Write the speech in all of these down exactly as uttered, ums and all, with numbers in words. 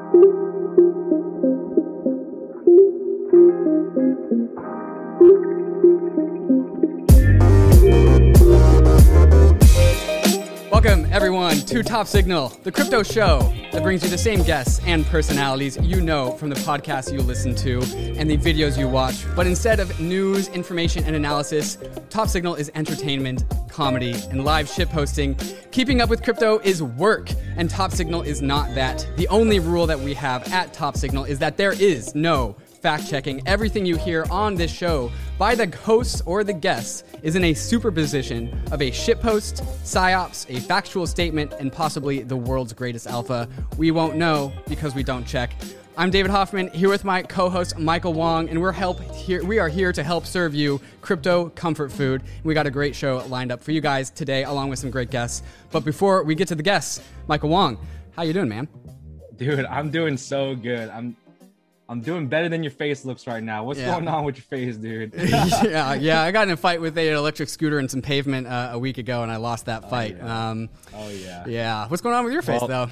Welcome, everyone, to Top Signal, the crypto show that brings you the same guests and personalities you know from the podcasts you listen to and the videos you watch. But instead of news, information, and analysis, Top Signal is entertainment, comedy, and live shitposting. Keeping up with crypto is work, and Top Signal is not that. The only rule that we have at Top Signal is that there is no fact-checking. Everything you hear on this show by the hosts or the guests is in a superposition of a shitpost, psyops, a factual statement, and possibly the world's greatest alpha. We won't know because we don't check. I'm David Hoffman, here with my co-host Michael Wong, and we're help here. We are here to help serve you crypto comfort food. We got a great show lined up for you guys today, along with some great guests. But before we get to the guests, Michael Wong, how you doing, man? Dude, I'm doing so good. I'm I'm doing better than your face looks right now. What's yeah. going on with your face, dude? yeah, yeah. I got in a fight with an electric scooter and some pavement uh, a week ago, and I lost that fight. Oh, yeah. Um, oh, yeah. Yeah. What's going on with your face, well, though?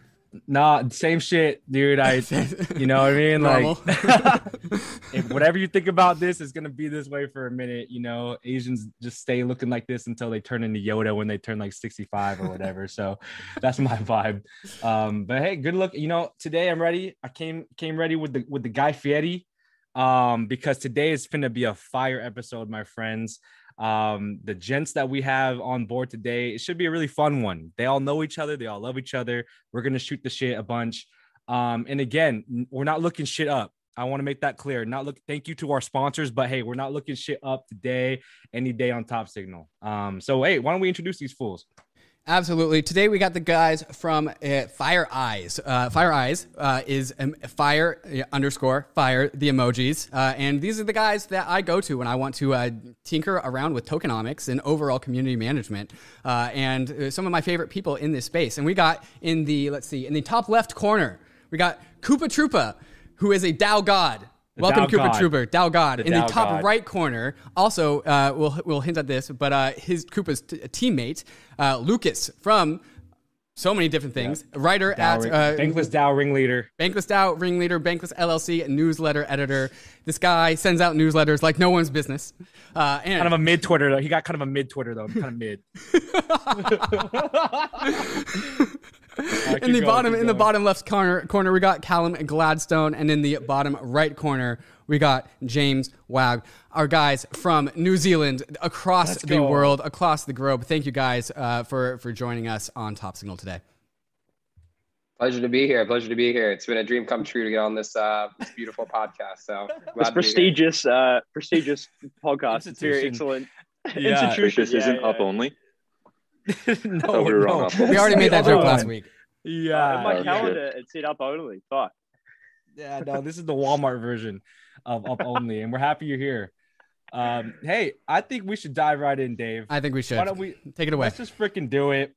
Nah, same shit, dude. I, you know what I mean? Normal. Like, if whatever you think about this is going to be this way for a minute. You know, Asians just stay looking like this until they turn into Yoda when they turn like sixty-five or whatever. So that's my vibe. Um, but hey, good luck. You know, today I'm ready. I came came ready with the with the Guy Fieri, um, because today is finna be a fire episode, my friends. Um, the gents that we have on board today, it should be a really fun one. They all know each other. They all love each other. We're going to shoot the shit a bunch. Um, and again, we're not looking shit up. I want to make that clear. Not look. Thank you to our sponsors, but hey, we're not looking shit up today, any day on Top Signal. Um, so hey, why don't we introduce these fools? Absolutely. Today we got the guys from uh, Fire Eyes. Uh, Fire Eyes uh, is um, fire uh, underscore fire the emojis, uh, and these are the guys that I go to when I want to uh, tinker around with tokenomics and overall community management. Uh, and uh, some of my favorite people in this space. And we got in the let's see in the top left corner, we got Koopa Troopa, who is a DAO god. The Welcome, Dow Koopa God. Trooper, DAO God. The In Dow the top God. right corner, also, uh, we'll we'll hint at this, but uh, his Koopa's t- teammate, uh, Lucas, from so many different things, yeah. writer Dow at ring, uh, Bankless DAO ringleader, Bankless DAO ringleader, Bankless L L C newsletter editor. This guy sends out newsletters like no one's business. Uh, and kind of a mid Twitter though. He got kind of a mid Twitter though, kind of mid. Right, in the going, bottom, in going. the bottom left corner, corner, we got Callum Gladstone, and in the bottom right corner, we got James Wag, our guys from New Zealand, across Let's the go. world, across the globe. Thank you guys uh, for for joining us on Top Signal today. Pleasure to be here. Pleasure to be here. It's been a dream come true to get on this uh, this beautiful podcast. So this prestigious, uh, prestigious podcast. It's very Institution. excellent. Yeah. Institution. This yeah, isn't yeah. up only. no, thought we were no. on up. We already made that joke last on. week. Yeah, Uh, in my Oh, calendar, it said up only. Fuck. yeah. No, this is the Walmart version of up only, and we're happy you're here. Um, hey, I think we should dive right in, Dave. I think we should. Why don't we Take it away. Let's just freaking do it.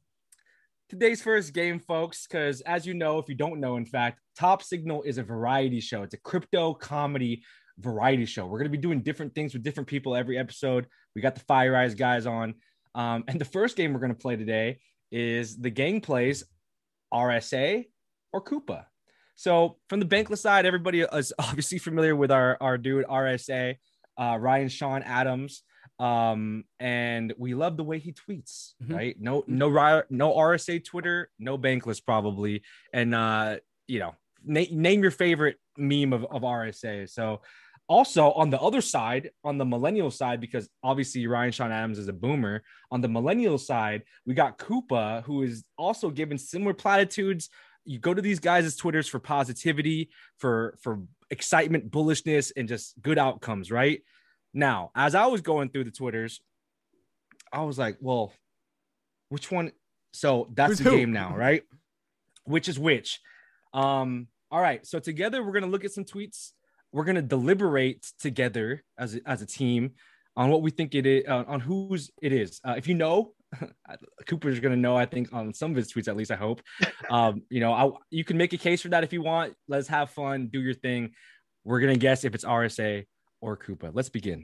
Today's first game, folks, because as you know, if you don't know, in fact, Top Signal is a variety show. It's a crypto comedy variety show. We're going to be doing different things with different people every episode. We got the Fire Eyes guys on. Um, and the first game we're going to play today is the gang plays R S A or Koopa. So from the Bankless side, everybody is obviously familiar with our, our dude R S A, uh, Ryan Sean Adams. Um, and we love the way he tweets, Mhm. right? No, no, ri- no R S A Twitter, no Bankless probably. And, uh, you know, na- name your favorite meme of, of R S A. So also on the other side, on the millennial side, because obviously Ryan Sean Adams is a boomer, on the millennial side, we got Koopa, who is also given similar platitudes. You go to these guys' Twitters for positivity, for, for excitement, bullishness, and just good outcomes, right? Now, as I was going through the Twitters, I was like, well, which one? So that's Who's the who? game now, right? Which is which? Um, all right. So together we're going to look at some tweets. We're going to deliberate together as a, as a team on what we think it is, uh, on whose it is. Uh, if you know, Cooper's going to know, I think, on some of his tweets, at least I hope. Um, you know, I, you can make a case for that if you want. Let's have fun, do your thing. We're going to guess if it's R S A or Koopa. Let's begin.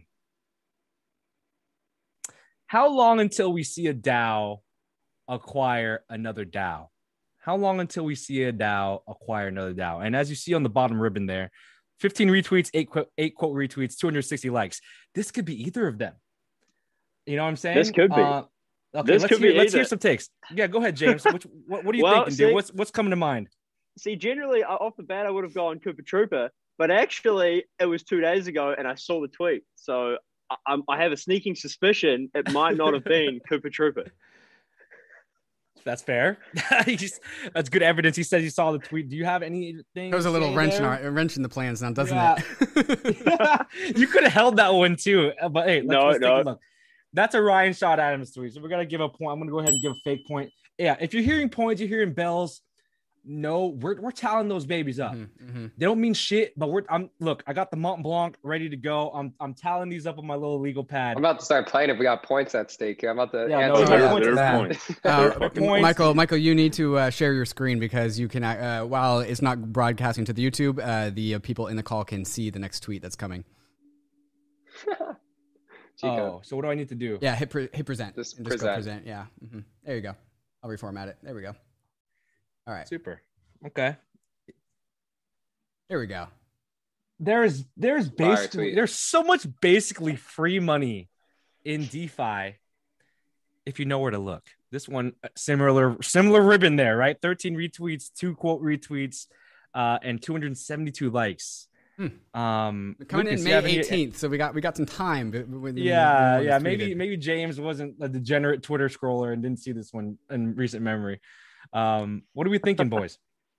How long until we see a DAO acquire another DAO? How long until we see a DAO acquire another DAO? And as you see on the bottom ribbon there, fifteen retweets, eight quote, eight quote retweets, two hundred sixty likes. This could be either of them. You know what I'm saying? This could be. Uh, okay, This let's could hear, be let's hear either. some takes. Yeah, go ahead, James. Which, what, what are you Well, thinking, dude? see- What's what's coming to mind? See, generally uh, off the bat, I would have gone Cooper Trooper, but actually, it was two days ago, and I saw the tweet. So I, I'm, I have a sneaking suspicion it might not have been Cooper Trooper. That's fair. He's- That's good evidence. He says he saw the tweet. Do you have anything? There was a to little say wrench in, there? our, a wrench in the plans now, doesn't Yeah. it? You could have held that one too. But hey, let's, No, let's no. take a look. That's a Ryan Shot Adams tweet. So we're gonna give a point. I'm gonna go ahead and give a fake point. Yeah, if you're hearing points, you're hearing bells. No, we're we're tallying those babies up. Mhm, mhm. They don't mean shit, but we're I'm look, I got the Mont Blanc ready to go. I'm I'm tallying these up on my little legal pad. I'm about to start playing if we got points at stake here. I'm about to Yeah, no, answer there- that. points There is are that. points. Uh, Points. Michael, Michael, you need to uh, share your screen because you can, uh, while it's not broadcasting to the YouTube, uh, the uh, people in the call can see the next tweet that's coming. Chico. Oh, so what do I need to do? Yeah, hit pre- hit present. Just and just go present. present. Yeah, hmm there you go. I'll reformat it. There we go. All right, Super. Okay. there we go. There's there's Fire basically tweet. there's so much basically free money in DeFi if you know where to look. This one uh, similar similar ribbon there, right? thirteen retweets, two quote retweets, uh, and two hundred seventy-two likes. Hmm. Um, Coming Lucas, in you May have any- eighteenth, so we got we got some time. b- b- when- Yeah, when it yeah. was Maybe tweeted. maybe James wasn't a degenerate Twitter scroller and didn't see this one in recent memory. Um, what are we thinking, boys?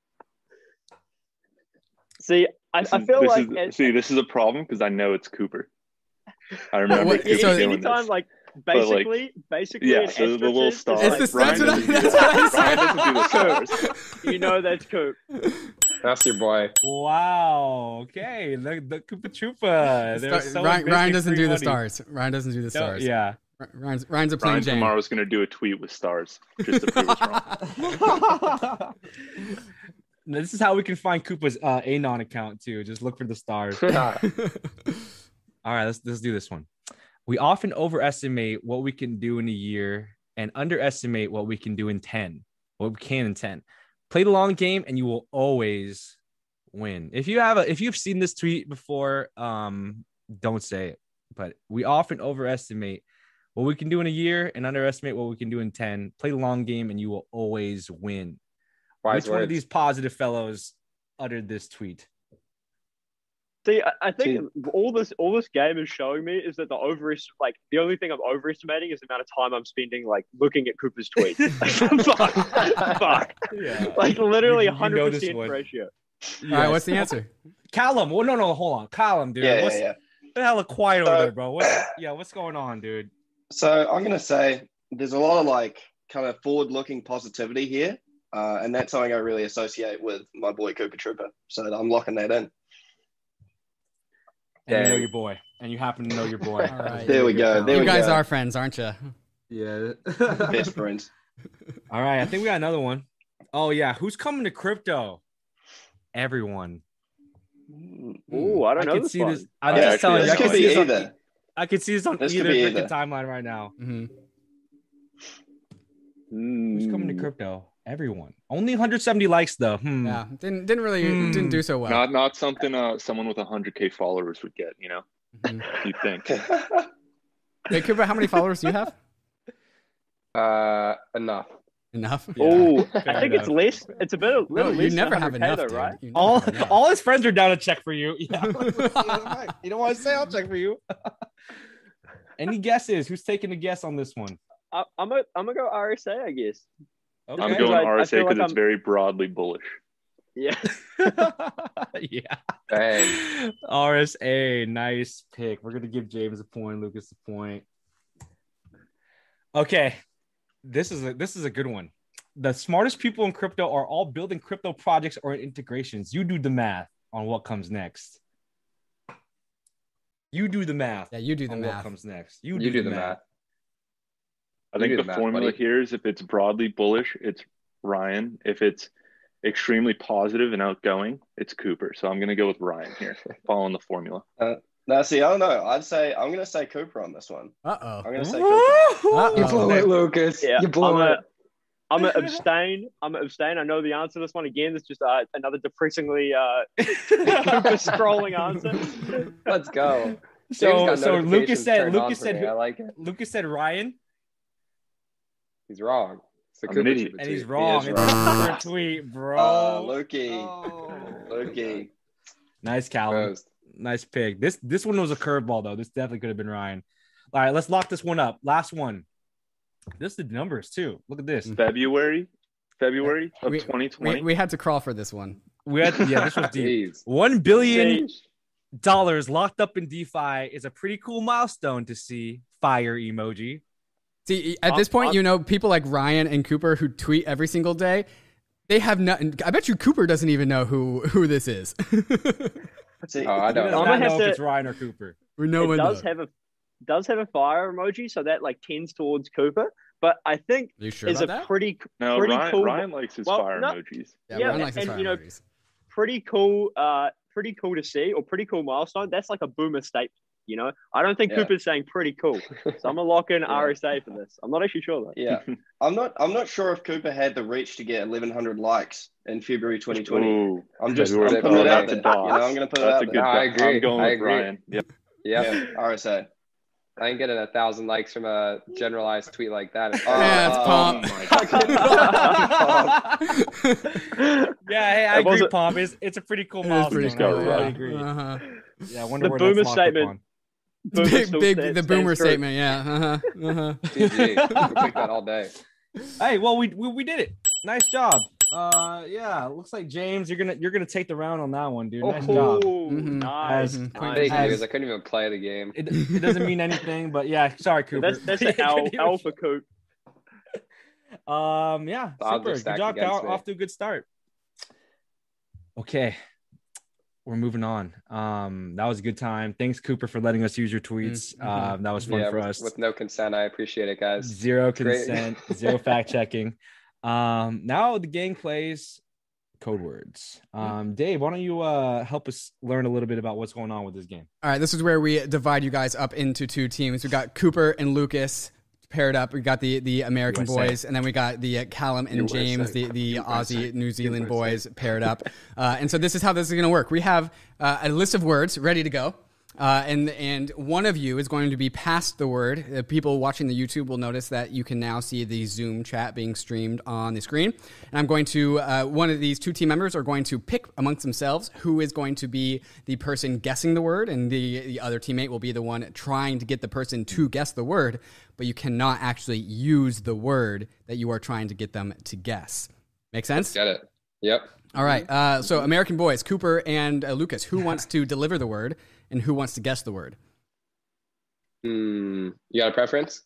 See, I, This I is- feel this like is- it- see, this is a problem because I know it's Cooper. I remember What- Cooper so- doing anytime, this. like But, like, basically, basically, yeah, an so the extra little is star. It's just the- like, that's what I- Ryan doesn't do that's that. what I said. Ryan doesn't do the stars. you know that's Coop. That's your boy. Wow. Okay. The, the Koopa Troopa. Star- There's so Ryan, much Ryan basic doesn's do free the money. stars. Ryan doesn't do the No, stars. yeah. R- Ryan's Ryan's a plain Ryan Jane. tomorrow is going to do a tweet with stars just to prove us wrong. Now, this is how we can find Koopa's uh, Anon account too. Just look for the stars. All right, let's let's do this one. We often overestimate what we can do in a year and underestimate what we can do in ten. What we can in ten. Play the long game, and you will always win. If you have a, if you've seen this tweet before, um, don't say it. But we often overestimate what we can do in a year and underestimate what we can do in ten. Play the long game, and you will always win. Wise Which one of words. these positive fellows uttered this tweet? See, I, I think all this all this game is showing me is that the over like the only thing I'm overestimating is the amount of time I'm spending like looking at Cooper's tweets. fuck, fuck. Yeah. Like literally You- a you know hundred this percent one. ratio. All right, what's the answer? Callum? Well, no, no, hold on, Callum, dude. Yeah, what's yeah, yeah. the hell of quiet over So- there, bro? What's, yeah, what's going on, dude? So I'm gonna say there's a lot of like kind of forward-looking positivity here, uh, and that's something I really associate with my boy Cooper Trooper. So I'm locking that in. And you know Dang. your boy, and you happen to know your boy. All right. There we go. There You we guys go. are friends, aren't you? Yeah. Best friends. All right, I think we got another one. Oh yeah, who's coming to crypto? Everyone. Ooh, I don't I know can this see one. this. I'm Yeah, just actually, telling you. This I can could see be this on- either. I can see this on This either could be freaking either. timeline right now. hmm Who's coming to Mm. crypto? Everyone. Only one hundred seventy likes though. Hmm. Yeah, didn't didn't really Hmm. didn't do so well. Not not something uh, someone with one hundred K followers would get, you know? Mhm. You'd think. Hey, Cooper, how many followers do you have? Uh, enough. Enough. Oh, I Fair think it's enough. less. It's a bit of No, little you less never than have 100K enough, though, dude. right? You never All have enough. all his friends are down to check for you. Yeah. You don't want to say I'll check for you. Any guesses? Who's taking a guess on this one? I, I'm a, I'm gonna go R S A, I guess. Okay. I'm Because going I- I R S A feel because like it's I'm- very broadly bullish. Yeah. Yeah. Dang. R S A, nice pick. We're gonna give James a point, Lucas a point. Okay, this is a this is a good one. The smartest people in crypto are all building crypto projects or integrations. You do the math on what comes next. You do the math. Yeah, you do the on what math. comes next. You, You do the math. I You think do the, the math, formula buddy. here is if it's broadly bullish, it's Ryan. If it's extremely positive and outgoing, it's Cooper. So I'm going to go with Ryan here, following the formula. Now, see, I don't know. I'd say I'm gonna say Cooper on this one. Uh oh. I'm gonna say Cooper. Uh-oh. You blew it, Lucas. Yeah. You blew I'm it. a, I'm gonna abstain. I'm gonna abstain. I know the answer to this one again. It's just uh, another depressingly uh, Cooper scrolling answer. Let's go. James So got so Lucas notifications said turned on Lucas for said me. I like it. Lucas said Ryan, He's wrong. It's the I'm an Cooper idiot. Trooper and he's tweet. wrong. is It's wrong. a Cooper tweet, bro. Uh, Loki. Oh. Loki. Nice, Callum. Exposed. Nice pick. This this one was a curveball though. This definitely could have been Ryan. All right, let's lock this one up. Last one. This is the numbers too. Look at this. February, February of We- twenty We, twenty. we had to crawl for this one. We had yeah, this was deep. Jeez. One billion Sheesh. dollars locked up in DeFi is a pretty cool milestone to see. Fire emoji. See, at Uh, this point, uh, you know, people like Ryan and Cooper who tweet every single day, they have nothing. I bet you Cooper doesn't even know who who this is. See, Oh, I He does don't. I'm not gonna have know if to- it's Ryan or Cooper. no It one does knows. have a does have a fire emoji, so that like tends towards Cooper. But I think Are you sure is about a that? pretty No, pretty Ryan, cool, Ryan likes his Well, fire no. emojis. Yeah, yeah, Ryan likes his and, fire you know, emojis. pretty cool. Uh, pretty cool to see, or pretty cool milestone. That's like a boomer statement. You know, I don't think Yeah. Cooper's saying pretty cool. So I'm gonna lock in Yeah. R S A for this. I'm not actually sure though. yeah, I'm not. I'm not sure if Cooper had the reach to get eleven hundred likes in February twenty twenty. Ooh, I'm just. I'm February. putting it Oh, out that's there. a dog. You know, I'm going to put it That's out a good. there. No, I bet. agree. I'm going I with agree. Ryan. Yep. Yeah. Yeah, R S A. I ain't getting a thousand likes from a generalized tweet like that. Oh, Yeah, it's oh Pomp. Yeah, hey, I It agree, wasn't- Pomp. It's, it's a pretty cool It is milestone. pretty I cool, totally yeah. agree. Uh-huh. Yeah, I wonder The where boomer that's locked up statement. on. Boomer Big, still big, stands- the stands boomer true. statement. Yeah. Uh-huh. Uh-huh. G G. We click that all day. Hey, well, we, we we did it. Nice job. Uh, yeah, looks like James, you're gonna you're gonna take the round on that one, dude. Nice job. Oh, Mhm. nice. As- nice. Fake As- news. I couldn't even play the game. It, it doesn't mean anything, but yeah, sorry, Cooper. That's that's an L, L for Coop. Um, yeah, The odds super. are Good stacked job, against Cal. me. Off to a good start. Okay, we're moving on. Um, that was a good time. Thanks, Cooper, for letting us use your tweets. Mhm. Um, that was fun Yeah, for with, us. with no consent. I appreciate it, guys. Zero great. consent, zero fact checking. Um, now the gang plays code words. Um, Dave, why don't you uh help us learn a little bit about what's going on with this game? All right, this is where we divide you guys up into two teams. We got Cooper and Lucas paired up. We got the the American U S A. boys, and then we got the uh, Callum and U S A. James, the the U S A. Aussie New Zealand U S A. boys paired up. Uh, and so this is how this is going to work. We have uh, a list of words ready to go. Uh, and and one of you is going to be past the word. Uh, people watching the YouTube will notice that you can now see the Zoom chat being streamed on the screen. And I'm going to, uh, one of these two team members are going to pick amongst themselves who is going to be the person guessing the word, and the, the other teammate will be the one trying to get the person to guess the word, but you cannot actually use the word that you are trying to get them to guess. Make sense? Get it. Yep. All right. Uh, so American boys, Cooper and uh, Lucas, who wants to deliver the word and who wants to guess the word? Hmm. You got a preference?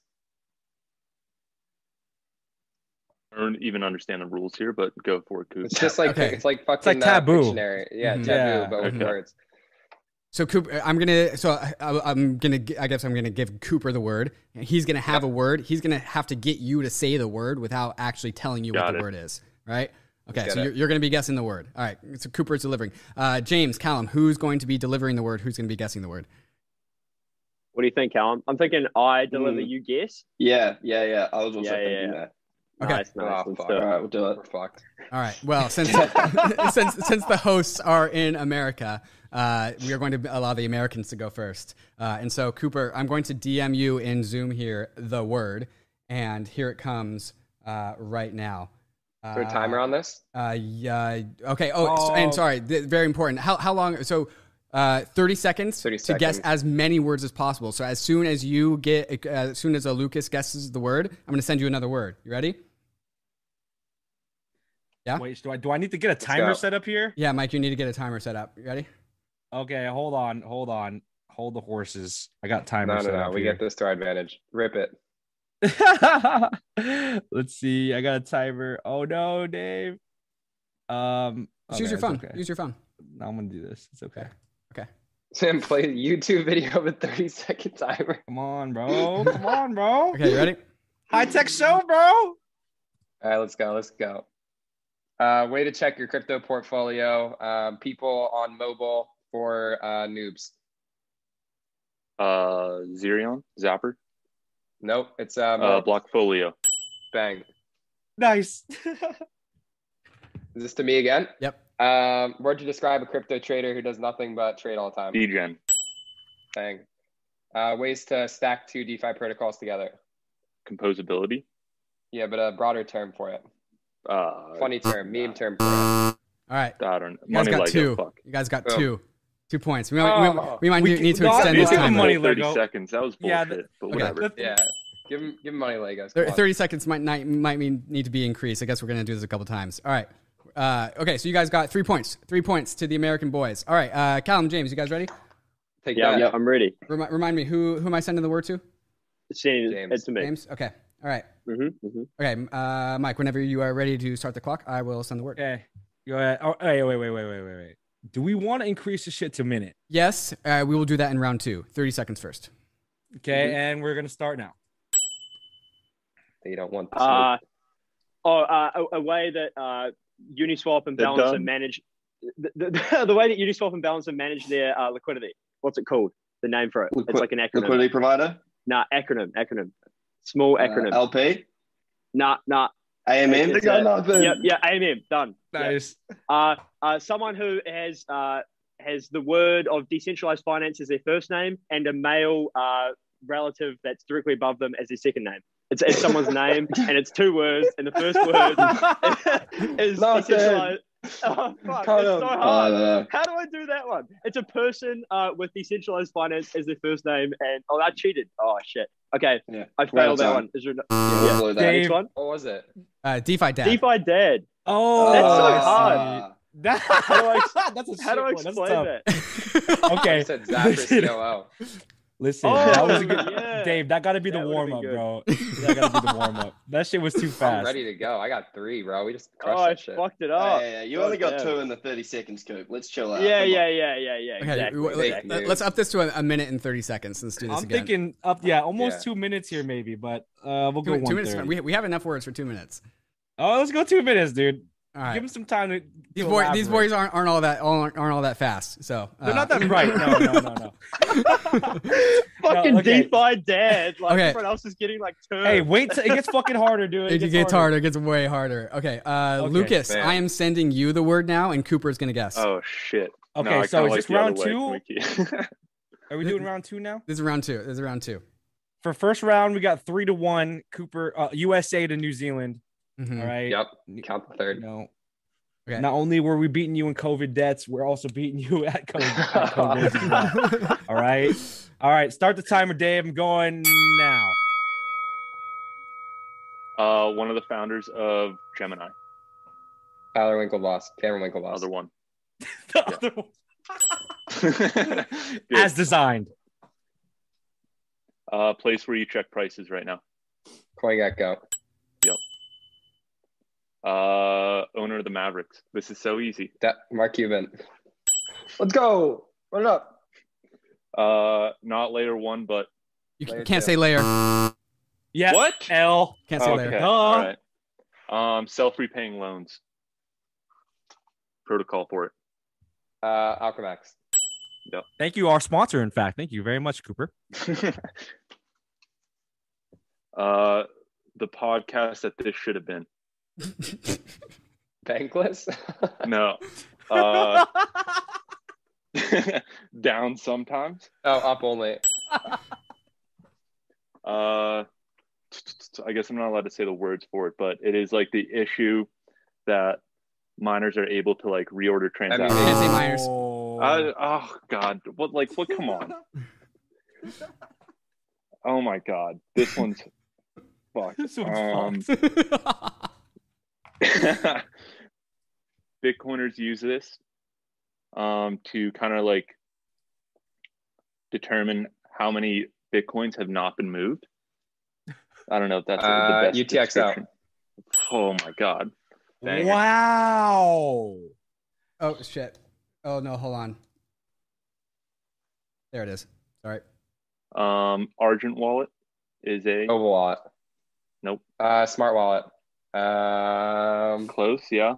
I don't even understand the rules here, but go for it, Coop. It's just like Okay. it's like fucking like taboo. Uh, Pictionary. Yeah, Mhm. taboo, Yeah, but with okay. words. So Cooper, I'm gonna. So I, I'm gonna. I guess I'm gonna give Cooper the word. And he's gonna have a word. He's gonna have to get you to say the word without actually telling you Got what the it. word is. Right? Okay. Get So it. you're, you're gonna be guessing the word. All right. So Cooper's delivering. Uh, James, Callum, who's going to be delivering the word? Who's gonna be guessing the word? What do you think, Callum? I'm thinking I deliver, Mm. you guess. Yeah, yeah, yeah. I was also Yeah, yeah, thinking yeah. that. Okay. Nice, nice. Oh, Let's fuck. do All it. right, we'll do it. We're fucked. All right. Well, since since since the hosts are in America, uh, we are going to allow the Americans to go first. Uh, and so, Cooper, I'm going to D M you in Zoom here the word, and here it comes uh, right now. Is there a timer on this? Uh, yeah. Okay. Oh, so- Oh. and sorry, th- very important. How how long? So, uh, thirty seconds thirty to guess seconds. as many words as possible. So as soon as you get, uh, as soon as a Lucas guesses the word, I'm going to send you another word. You ready? Yeah. Wait, do I do I need to get a timer go. set up here? Yeah, Mike, you need to get a timer set up. You ready? Okay, hold on, hold on, hold the horses. I got timer No, no, set no. up We here. get this to our advantage. Rip it. Let's see. I got a timer. Oh no, Dave. Um, Just use okay, your it's phone. Okay. Use your phone. No, I'm gonna do this. It's okay. Tim, play a YouTube video with thirty second timer. Come on, bro. Come on, bro. Okay, you ready? High tech show, bro. All right, let's go. Let's go. Uh, way to check your crypto portfolio. Um, people on mobile for uh, noobs. Uh, Zerion, Zapper, Nope, it's um, uh, Blockfolio. bang. Nice. Is this to me again? Yep. Um, word to describe a crypto trader who does nothing but trade all the time. Degen. Dang. Uh, ways to stack two DeFi protocols together. Composability. Yeah, but a broader term for it. Uh, Funny term, meme term for it. All right. I don't know. You guys Money got Lego. two. Fuck. You guys got Boom. two. Two points. We might, we, Oh. we might We need, need to can- extend no, this give him time. money, thirty Lego. seconds. That was Yeah, bullshit. the- but okay. whatever. Yeah. Give him, give him money, Legos. Thir- Come on. thirty seconds might not, might mean need to be increased. I guess we're going to do this a couple times. All right. Uh, okay, so you guys got three points. Three points to the American boys. All right, uh, Callum, James, you guys ready? Take Yeah, that. yeah, I'm ready. Remi- remind me, who who am I sending the word to? Send James. it to me. James? Okay. All right. Mm-hmm, mm-hmm. Okay, uh, Mike, whenever you are ready to start the clock, I will send the word. Okay. Go ahead. Oh, wait, wait, wait, wait, wait, wait, wait. Do we want to increase the shit to a minute? Yes, uh, we will do that in round two. thirty seconds first. Okay, Mhm. and we're gonna start now. They don't want the Uh, oh, uh, a, a way that uh, Uniswap and They're Balancer done. manage the, the, the way that Uniswap and Balancer manage their uh, liquidity. What's it called? The name for it? Liqui- It's like an acronym. Liquidity provider. Nah, acronym, acronym. Small acronym. Uh, L P. nah, nah. A M M. It's They got a- nothing. Yeah, yeah. A M M done. Yeah. Nice. Uh, uh, someone who has uh, has the word of decentralized finance as their first name and a male uh, relative that's directly above them as their second name. It's, it's someone's name and it's two words, and the first word is No, decentralized. Oh, fuck, Can't- it's so I hard. don't know. How do I do that one? It's a person uh, with decentralized finance as their first name, and oh, I cheated. Oh shit. Okay, Yeah. I Round failed that time. one. Is there no- Yeah, we'll blow that. Dave. next one? What was it? Uh, DeFi Dad. DeFi Dad. Oh, That's so I hard. see. That, How do I- that's a How do I shit one. That's explain tough. that? Okay. I said Zapper C O O. Listen, Oh, that was a good. yeah. Dave, that got to be the That would've warm been up, good. bro. That got to be the warm up. That shit was too I'm fast. ready to go. I got three, bro. We just crushed Oh, I that shit. fucked it Oh, up. yeah, yeah. You only got Goddamn. two in the thirty seconds, Coop. Let's chill out. Yeah, Come yeah, on. yeah, yeah, yeah. Okay, Exactly. w- Fake let, news. let's up this to a, a minute and thirty seconds. Let's do this I'm again. thinking up, yeah, almost Yeah. two minutes here, maybe, but uh, we'll two, go two one minutes. thirty. We, we have enough words for two minutes. Oh, let's go two minutes, dude. All right. Give him some time to. These, to boy, these elaborate. boys aren't, aren't all that aren't, aren't all that fast. So uh, They're not that bright. No, no, no, no. Fucking No, okay. DeFi Dad. Like Okay. everyone else is getting like terms. Hey, wait till it gets fucking harder, dude. It gets harder. It gets way harder. Okay, uh, Okay, Lucas, fair. I am sending you the word now, and Cooper's gonna guess. Oh shit. Okay, No, I so kinda is this like the other round way. two? Can we keep- Are we doing round two now? This is round two. This is round two. For first round, we got three to one. Cooper, uh, U S A to New Zealand. Mhm. All right. Yep. Count the You third. know, Okay. not only were we beating you in COVID debts, we're also beating you at COVID. At COVID as well. All right. All right. Start the timer, Dave. I'm going now. uh, one of the founders of Gemini. Tyler Winklevoss. Cameron Winklevoss. Other one. The other one. Good. As designed. uh, place where you check prices right now. CoinGecko. Uh, owner of the Mavericks. This is so easy. De- Mark Cuban. Let's go. Run it up. Uh, not layer one, but You Layer can't two. say layer. Yeah. what? L. Can't say Okay. layer. All right. Um, self-repaying loans. Protocol for it. Uh, Alchemax. Thank you, our sponsor. In fact, thank you very much, Cooper. uh, the podcast that this should have been. Bankless. No. Uh, down sometimes. Oh, up only. Uh, I guess I'm not allowed to say the words for it, but it is like the issue that miners are able to like reorder transactions. mean, Can't say miners. Oh. I, oh God, what like what? Come on. Oh my God, this one's fuck. This one's Um, fucked. Bitcoiners use this um, to kind of like determine how many Bitcoins have not been moved. I don't know if that's Uh, the best U T X O. description. Oh my God. Dang it. Wow. Oh shit. Oh no, hold on. There it is. Sorry. Um, Argent Wallet is a Oval Wallet. Nope. Uh, Smart Wallet. Um, close, yeah.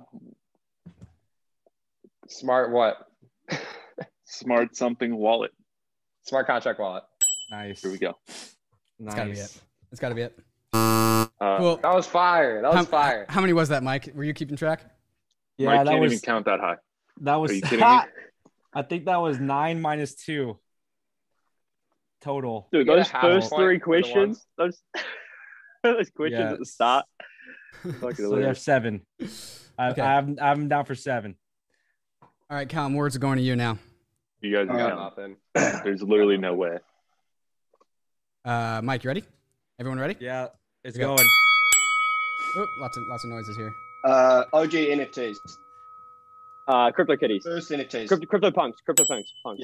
Smart what? Smart something wallet. Smart Contract Wallet. Nice. Here we go. It's gotta be Nice. it. It's gotta be it. Uh, Cool. That was fire. That was How, fire. how many was that, Mike? Were you keeping track? Yeah, Mike that can't was even count that high. that was. Are you kidding me? I think that was nine minus two total. Dude, You get a those half first point three for the questions, those those questions Yeah. at the start. Fucking So you have hilarious. seven. I, Okay. I have I have them down for seven. All right, Callum, words are going to you now. You guys All are right. counting. Nothing. There's literally no way. Uh, Mike, you ready? Everyone ready? Yeah, it's We got- going. Oh, lots of lots of noises here. Uh, O G N F Ts. Uh, crypto kitties, First N F Ts. crypto, crypto punks, crypto punks, punks. Yeah.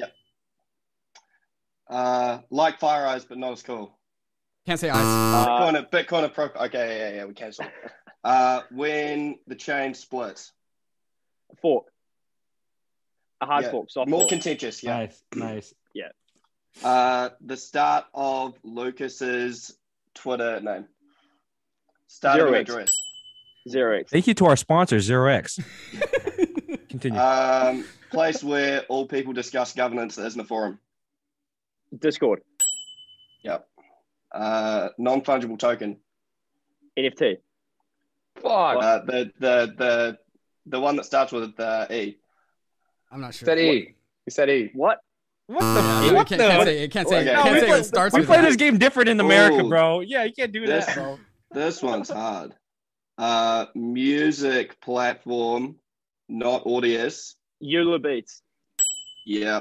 Uh, like Fire Eyes, but not as cool. Can't say eyes. Uh, Bitcoin, Bitcoin pro. Okay, yeah, yeah, we cancel. Uh, when the chain splits. fork, a hard Yeah. fork, soft More fork. contentious, yeah. Nice, nice. Uh, the start of Lucas's Twitter name. Starting Zero X. address. Zero X. Thank you to our sponsor, Zero X. Continue. Um, place where all people discuss governance that isn't a forum. Discord, Yep. Uh, non-fungible token. N F T. Fuck. Uh, the the the the one that starts with uh, E. I'm not sure. Said E. You said E. What? what Yeah, the? no, what can't, the? can't say it. Can't say it. Okay. Can't No, we say play- it starts we with play that. this game different in America, Ooh. bro. Yeah, you can't do This- that, bro. This one's hard. Uh, music platform, not Audius. Eula Beats. Yep.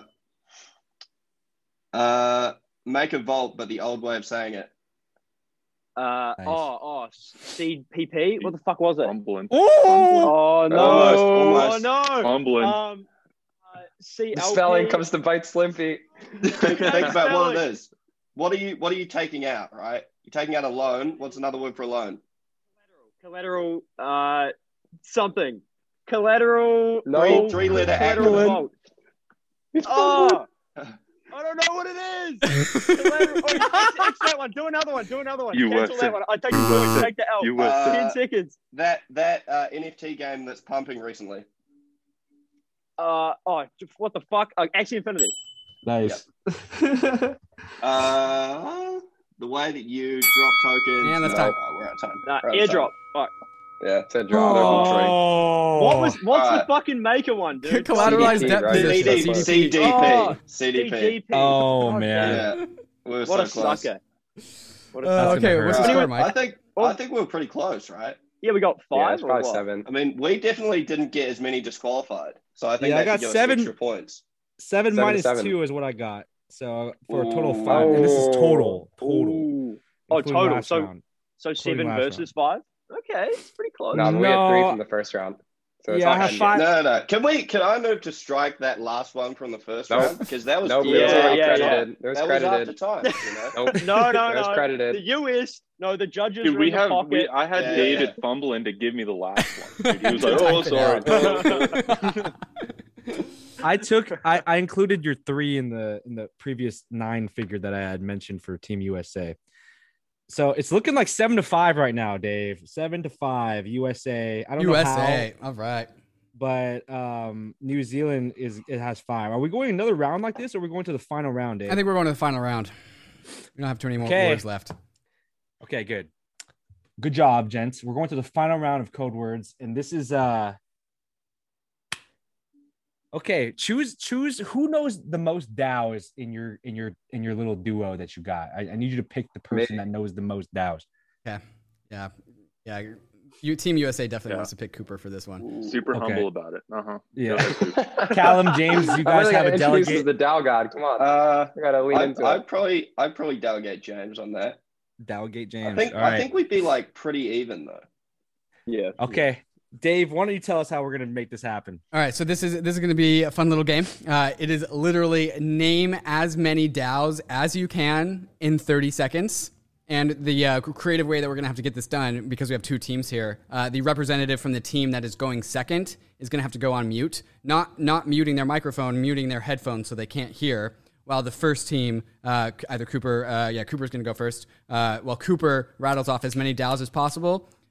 Uh, make a vault, but the old way of saying it. Uh, Nice. oh, oh, C P P. What the fuck was it? Fumbling. Oh, Oh no! Almost, almost. Oh no! Fumbling. Um, uh, C The L P. spelling comes to bite Slimpy. Think about what Spelling. it is. What are you What are you taking out? Right? You're taking out a loan. What's another word for a loan? Collateral. Uh, something. Collateral. No. vault, Three letter collateral acronym. vault. Oh, I don't know what it is. Collateral- oh, X, X that one. Do another one. Do another one. You Cancel was that it. one. I take You the was point. it. Take the L. You was Uh, Ten seconds. That that uh, N F T game that's pumping recently. Uh, oh, what the fuck? Uh, Axie Infinity. nice. Uh, the way that you drop tokens. Yeah, that's no, time. uh, we're out of time. Nah, We're out of time. airdrop. Fuck. Yeah, said drop. Oh, What was? What's the Alright. fucking maker one, dude? Collateralized C D P, debt right? position. C D P. C D P. Oh, C D P. C D P. Oh, God man. damn. Yeah, we were What so a close. sucker. What a Uh, That's sucker. okay, gonna what's the hurt. score, I Mike? think I think we were pretty close, right? Yeah, we got Yeah, five it's or probably what? seven. I mean, we definitely didn't get as many disqualified, so I think Yeah, I that got could give us seven- extra points. Seven, Seven, minus seven. two is what I got. So for a total of Ooh. five, and this is total, total. Ooh. Oh, including total. last So, round. so seven last versus five. Okay, it's pretty close. No, but we had three No. from the first round. So it's Yeah, I not have gonna five- No, no, no. Can we? Can I move to strike that last one from the first Nope. round because that was Nope, yeah, it was Yeah, already yeah, credited. It was that was credited. after time. You know? Nope. No, no, It was no. credited. The U S, no, the judges Dude, were we in the have. pocket. We, I had Yeah, David yeah. fumbling to give me the last one. Dude, he was like, "Oh, Type sorry." it I took I, I included your three in the in the previous nine figure that I had mentioned for Team U S A. So it's looking like seven to five right now, Dave. Seven to five, U S A. I don't U S know A. how, All right. but um, New Zealand is it has five. Are we going another round like this, or are we going to the final round, Dave? I think we're going to the final round. We don't have too many more Okay. words left. Okay, good. Good job, gents. We're going to the final round of code words, and this is uh okay. Choose choose who knows the most DAOs in your in your in your little duo that you got. I, I need you to pick the person Me. that knows the most DAOs. Yeah. Yeah. Yeah. You, Team U S A definitely Yeah. wants to pick Cooper for this one. Super Okay. humble about it. Uh huh. Yeah. Callum, James, you I guys really have gotta a introduce delegate the Dow God. Come on, Uh, I gotta lean I, into I'd it. probably I'd probably delegate James on that. delegate James. I think All I right. think we'd be like pretty even though. Yeah. Okay. Dave, why don't you tell us how we're gonna make this happen? All right, so this is this is going to be a fun little game. Uh, it is literally name as many DAOs as you can in thirty seconds. And the uh, creative way that we're going to have to get this done, because we have two teams here, uh, the representative from the team that is going second is going to have to go on mute, not not muting their microphone, muting their headphones so they can't hear. While the first team, uh, either Cooper, uh, yeah, Cooper's going to go first. Uh, while Cooper rattles off as many DAOs as possible.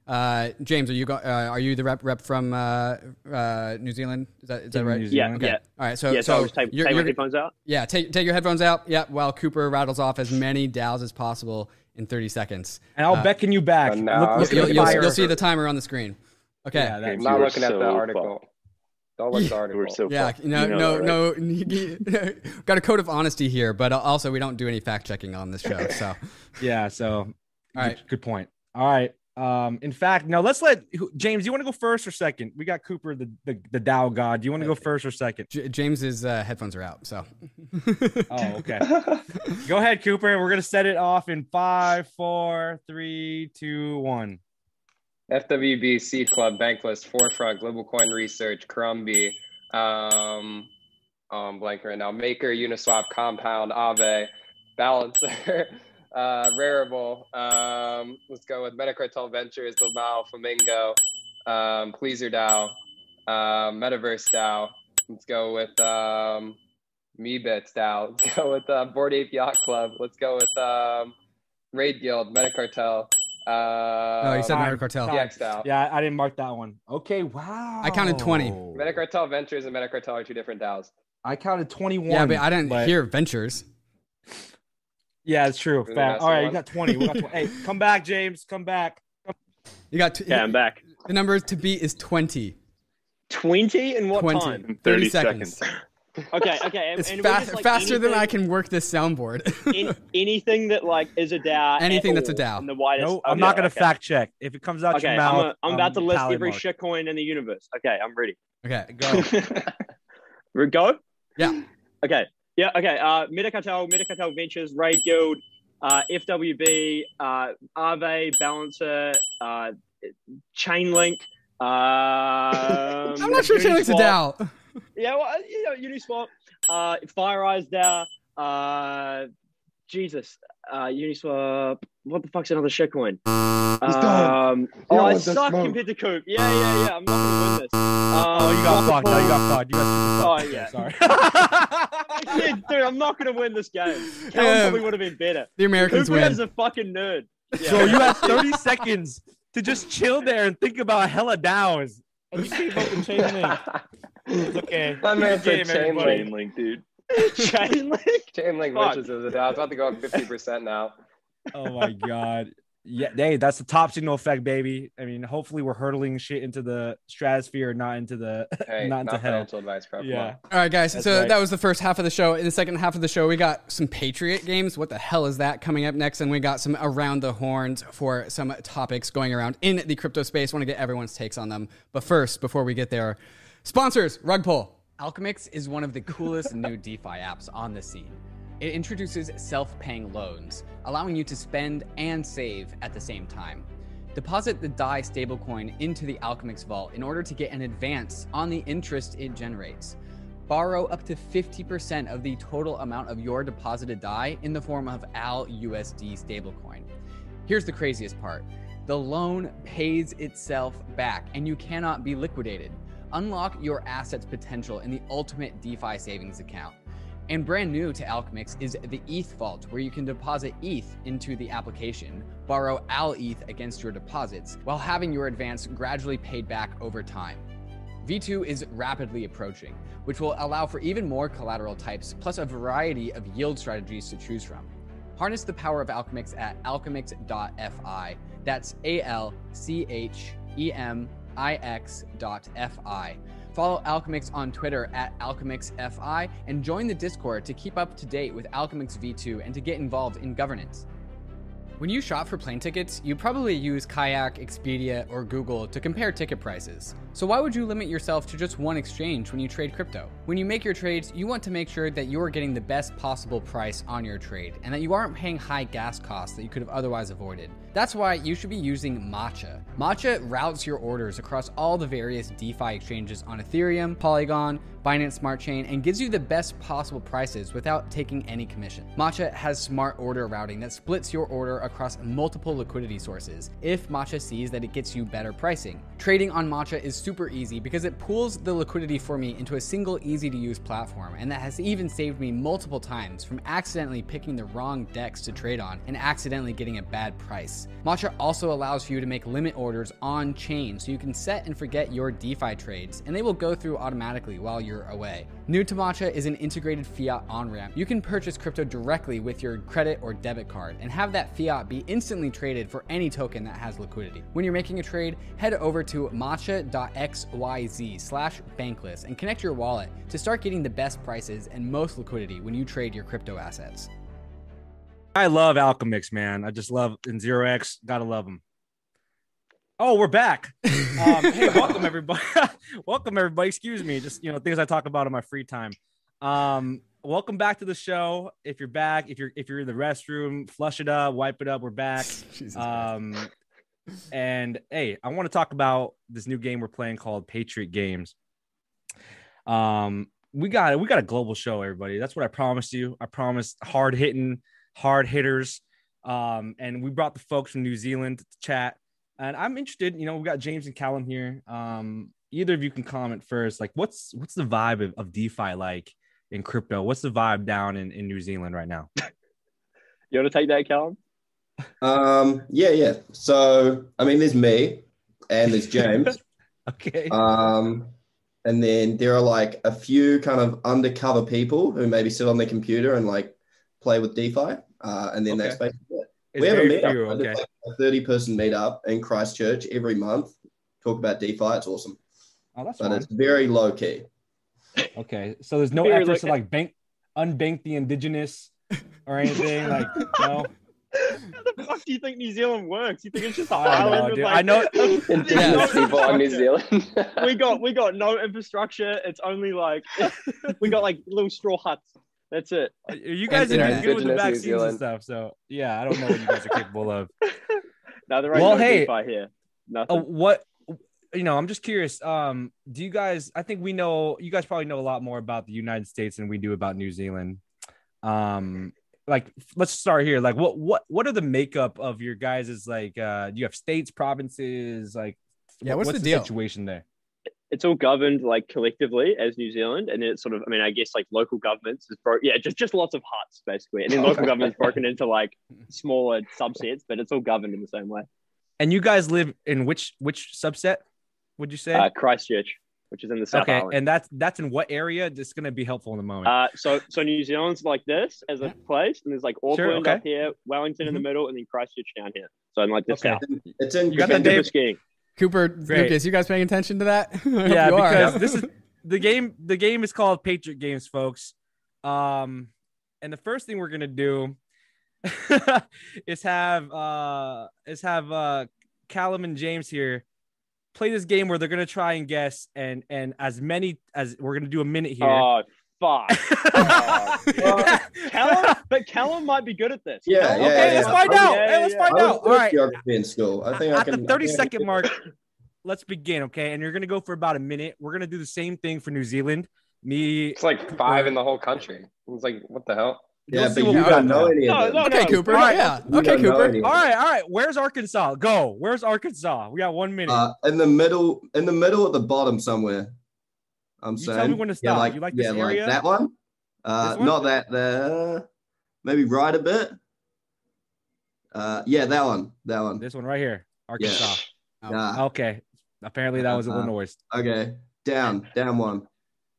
Uh, James, are you go, uh, are you the rep rep from uh, uh, New Zealand? Is that is that right? New Yeah, Zealand. yeah. All right. So yeah, so, so I'll just take, you're, take my you're- headphones out. yeah, take take your headphones out. Yeah, while Cooper rattles off as many DAOs as possible in thirty seconds. And I'll Uh, beckon you back. Uh, Look, no, look It's at You'll, the you'll, fire. you'll see the timer on the screen. Okay. Yeah, I'm that's- not You were looking at so the fucked. article. Don't look at the You article. were so Yeah, fucked. no, You know no, that, right? no. Got a code of honesty here, but also we don't do any fact checking on this show. So, Yeah. So, all right. good, good point. All right. Um, in fact, now let's let who- James. You want to go first or second? We got Cooper, the the, the Dow god. Do you want to go first or second? J- James's uh, headphones are out. So, Oh, okay. Go ahead, Cooper. We're gonna set it off in five, four, three, two, one. F W B, Seed Club, Bankless, Forefront, Global Coin Research, Crumby, um, oh, I'm blanking right now, Maker, Uniswap, Compound, Aave, Balancer, uh, Rarible. Um, let's go with Metacartel Ventures, Lamau, Flamingo, um, Pleaser DAO, um, Metaverse DAO. Let's go with um, MeBits DAO. Let's go with uh, Bored Ape Yacht Club. Let's go with um, Raid Guild, Metacartel. Uh, oh, you said Time, Meta Cartel. time. D X DAO. Yeah, I didn't mark that one. Okay, wow. I counted twenty. Metacartel Ventures and Metacartel are two different DAOs. I counted twenty-one. Yeah, but I didn't but- hear Ventures. Yeah, it's true. Really Fact. messy All right, you one. got twenty. We got twenty. Hey, come back, James. Come back. You got two, Yeah, I'm back. the number to beat is twenty. twenty in what twenty. time? In thirty thirty seconds. seconds. Okay, okay. And, It's and fa- we're just, like, faster than I anything- can work this soundboard. in, anything that like is a DAO. Anything at that's a all DAO. In the widest. No, I'm okay, not gonna okay. fact check. If it comes out Okay, your I'm, mouth, a, I'm about to um, list tally every mark. shitcoin in the universe. Okay, I'm ready. okay. Go. We go. Yeah. Okay. Yeah. Okay. Uh, Metacartel, Metacartel Ventures, Raid Guild, uh, F W B, uh, Aave, Balancer, uh, Chainlink. Um, I'm not sure Chainlink's a Uniswap. DAO. Yeah, well, you know, Uniswap, uh, FireEye's DAO, uh, Jesus, uh, Uniswap. What the fuck's another shitcoin? Um, oh, I suck compared to Coop. Yeah, yeah, yeah. I'm not gonna win this. Um, Oh, you got fucked. No, you got fucked. You got super Oh, fucked. yeah. Sorry. Yeah, dude, I'm not gonna win this game. Callum Yeah. probably would have been better. The Americans Cooper win. is a fucking nerd. Yeah. So you had thirty seconds to just chill there and think about hella DAOs. And you came up with Chainlink. It's okay. That man said Game, everybody. Chainlink. Chainlink, dude. Chainlink. Chainlink Fuck. Ventures is a DAO. It's about to go up fifty percent now. Oh my god. Yeah, hey, that's the top signal effect, baby. I mean, hopefully we're hurtling shit into the stratosphere, not into the Hey, not not, into hell. financial advice, bro. Come Yeah. on. All right, guys. That's so right. that was the first half of the show. In the second half of the show, we got some Patriot games. What the hell is that coming up next? And we got some around the horns for some topics going around in the crypto space. Want to get everyone's takes on them. But first, before we get there, sponsors, Rug Pull. Alchemix is one of the coolest new DeFi apps on the scene. It introduces self-paying loans, allowing you to spend and save at the same time. Deposit the D A I stablecoin into the Alchemix vault in order to get an advance on the interest it generates. Borrow up to fifty percent of the total amount of your deposited D A I in the form of A L U S D stablecoin. Here's the craziest part. The loan pays itself back and you cannot be liquidated. Unlock your asset's potential in the ultimate DeFi savings account. And brand new to Alchemix is the E T H Vault, where you can deposit E T H into the application, borrow A L E T H against your deposits, while having your advance gradually paid back over time. V two is rapidly approaching, which will allow for even more collateral types, plus a variety of yield strategies to choose from. Harness the power of Alchemix at alchemix dot F I. That's A L C H E M I X dot F I. Follow Alchemix on Twitter at AlchemixFI and join the Discord to keep up to date with Alchemix V two and to get involved in governance. When you shop for plane tickets, you probably use Kayak, Expedia, or Google to compare ticket prices. So why would you limit yourself to just one exchange when you trade crypto? When you make your trades, you want to make sure that you're getting the best possible price on your trade and that you aren't paying high gas costs that you could have otherwise avoided. That's why you should be using Matcha. Matcha routes your orders across all the various DeFi exchanges on Ethereum, Polygon, Binance Smart Chain and gives you the best possible prices without taking any commission. Matcha has smart order routing that splits your order across multiple liquidity sources if Matcha sees that it gets you better pricing. Trading on Matcha is super easy because it pools the liquidity for me into a single easy to use platform, and that has even saved me multiple times from accidentally picking the wrong DEX to trade on and accidentally getting a bad price. Matcha also allows for you to make limit orders on chain so you can set and forget your DeFi trades, and they will go through automatically while you're away. New to Matcha is an integrated fiat on-ramp. You can purchase crypto directly with your credit or debit card and have that fiat be instantly traded for any token that has liquidity. When you're making a trade, head over to matcha.xyz slash bankless and connect your wallet to start getting the best prices and most liquidity when you trade your crypto assets. I love Alchemix, man. I just love in zero X. Gotta love them. Oh, we're back. Um, hey, welcome everybody. welcome everybody. Excuse me. Just, you know, things I talk about in my free time. Um, welcome back to the show. If you're back, if you're if you're in the restroom, flush it up, wipe it up. We're back. Um, and hey, I want to talk about this new game we're playing called Patriot Games. Um, we got we got a global show, everybody. That's what I promised you. I promised hard hitting, hard hitters. Um, and we brought the folks from New Zealand to chat. And I'm interested, you know, we've got James and Callum here. Um, either of you can comment first. Like, what's what's the vibe of, of DeFi like in crypto? What's the vibe down in, in New Zealand right now? You want to take that, Callum? Um, yeah, yeah. So, I mean, there's me and there's James. Okay. Um, and then there are like a few kind of undercover people who maybe sit on their computer and like play with DeFi. Uh, and then Okay. that's basically it. It's We have a very meetup. few, There's okay. like a thirty person meetup in Christchurch every month. Talk about DeFi. It's awesome. Oh, that's But fun. it's very low key. Okay. So there's no Very efforts to like- like bank unbank the indigenous or anything. Like, no. How the fuck do you think New Zealand works? You think it's just an I know, island with dude. like I know- Indigenous no people on New infrastructure. Zealand. we got we got no infrastructure. It's only like we got like little straw huts. That's it. You guys And- are yeah, good with the indigenous New vaccines and Zealand. stuff. So yeah, I don't know what you guys are capable of. No, there ain't Well, no hey. DeFi here. Nothing. Uh, what you know, I'm just curious. Um, do you guys? I think we know. You guys probably know a lot more about the United States than we do about New Zealand. Um, like, let's start here. Like, what what what are the makeup of your guys' like? Uh, do you have states, provinces? Like, Yeah, what's what's the the, deal? situation there? It's all governed like collectively as New Zealand, and it's sort of, I mean, I guess like local governments is bro- yeah, just just lots of huts basically, and then local government's broken into like smaller subsets, but it's all governed in the same way. And you guys live in which which subset? Would you say? Uh, Christchurch, which is in the South okay, Island. and that's that's in what area? That's going to be helpful in the moment. Uh, so so New Zealand's like this as a place, and there's like Auckland okay. up here, Wellington in the Mhm. middle, and then Christchurch down here. So I'm like this Okay. south. It's in You got that, Perfect Dave? for skiing. Cooper, Great. Lucas, you guys paying attention to that? I hope Yeah, you are. because this is the game. The game is called Patriot Games, folks. Um, and the first thing we're gonna do is have uh is have uh Callum and James here play this game where they're gonna try and guess, and and as many as we're gonna do a minute here. Oh fuck! Oh, well, Callum, but Callum might be good at this. Yeah, Callum- yeah, okay, let's yeah. find Yeah, out. yeah, hey, let's yeah. find I was out. good All at right. geography in school. I think I At can. the thirty I think I second can- mark, let's begin, okay? And you're gonna go for about a minute. We're gonna do the same thing for New Zealand. Me, It's like five in the whole country. It's like, what the hell? Yeah, You'll but see you what we don't got know now. any of No, them. no, Okay, Cooper. All right. Yeah. You Okay, don't know Cooper. any of all them. right, all right. Where's Arkansas? Go. Where's Arkansas? We got one minute. Uh, in the middle, in the middle at the bottom somewhere. I'm You saying. tell me when to Yeah, stop. like, You like yeah, this area? like that one. Uh, This one? not that there. Maybe right a bit. Uh, yeah, that one. That one. This one right here, Arkansas. Oh. Yeah. Okay. Apparently that was Uh-huh. Illinois. Okay. Down. Down one.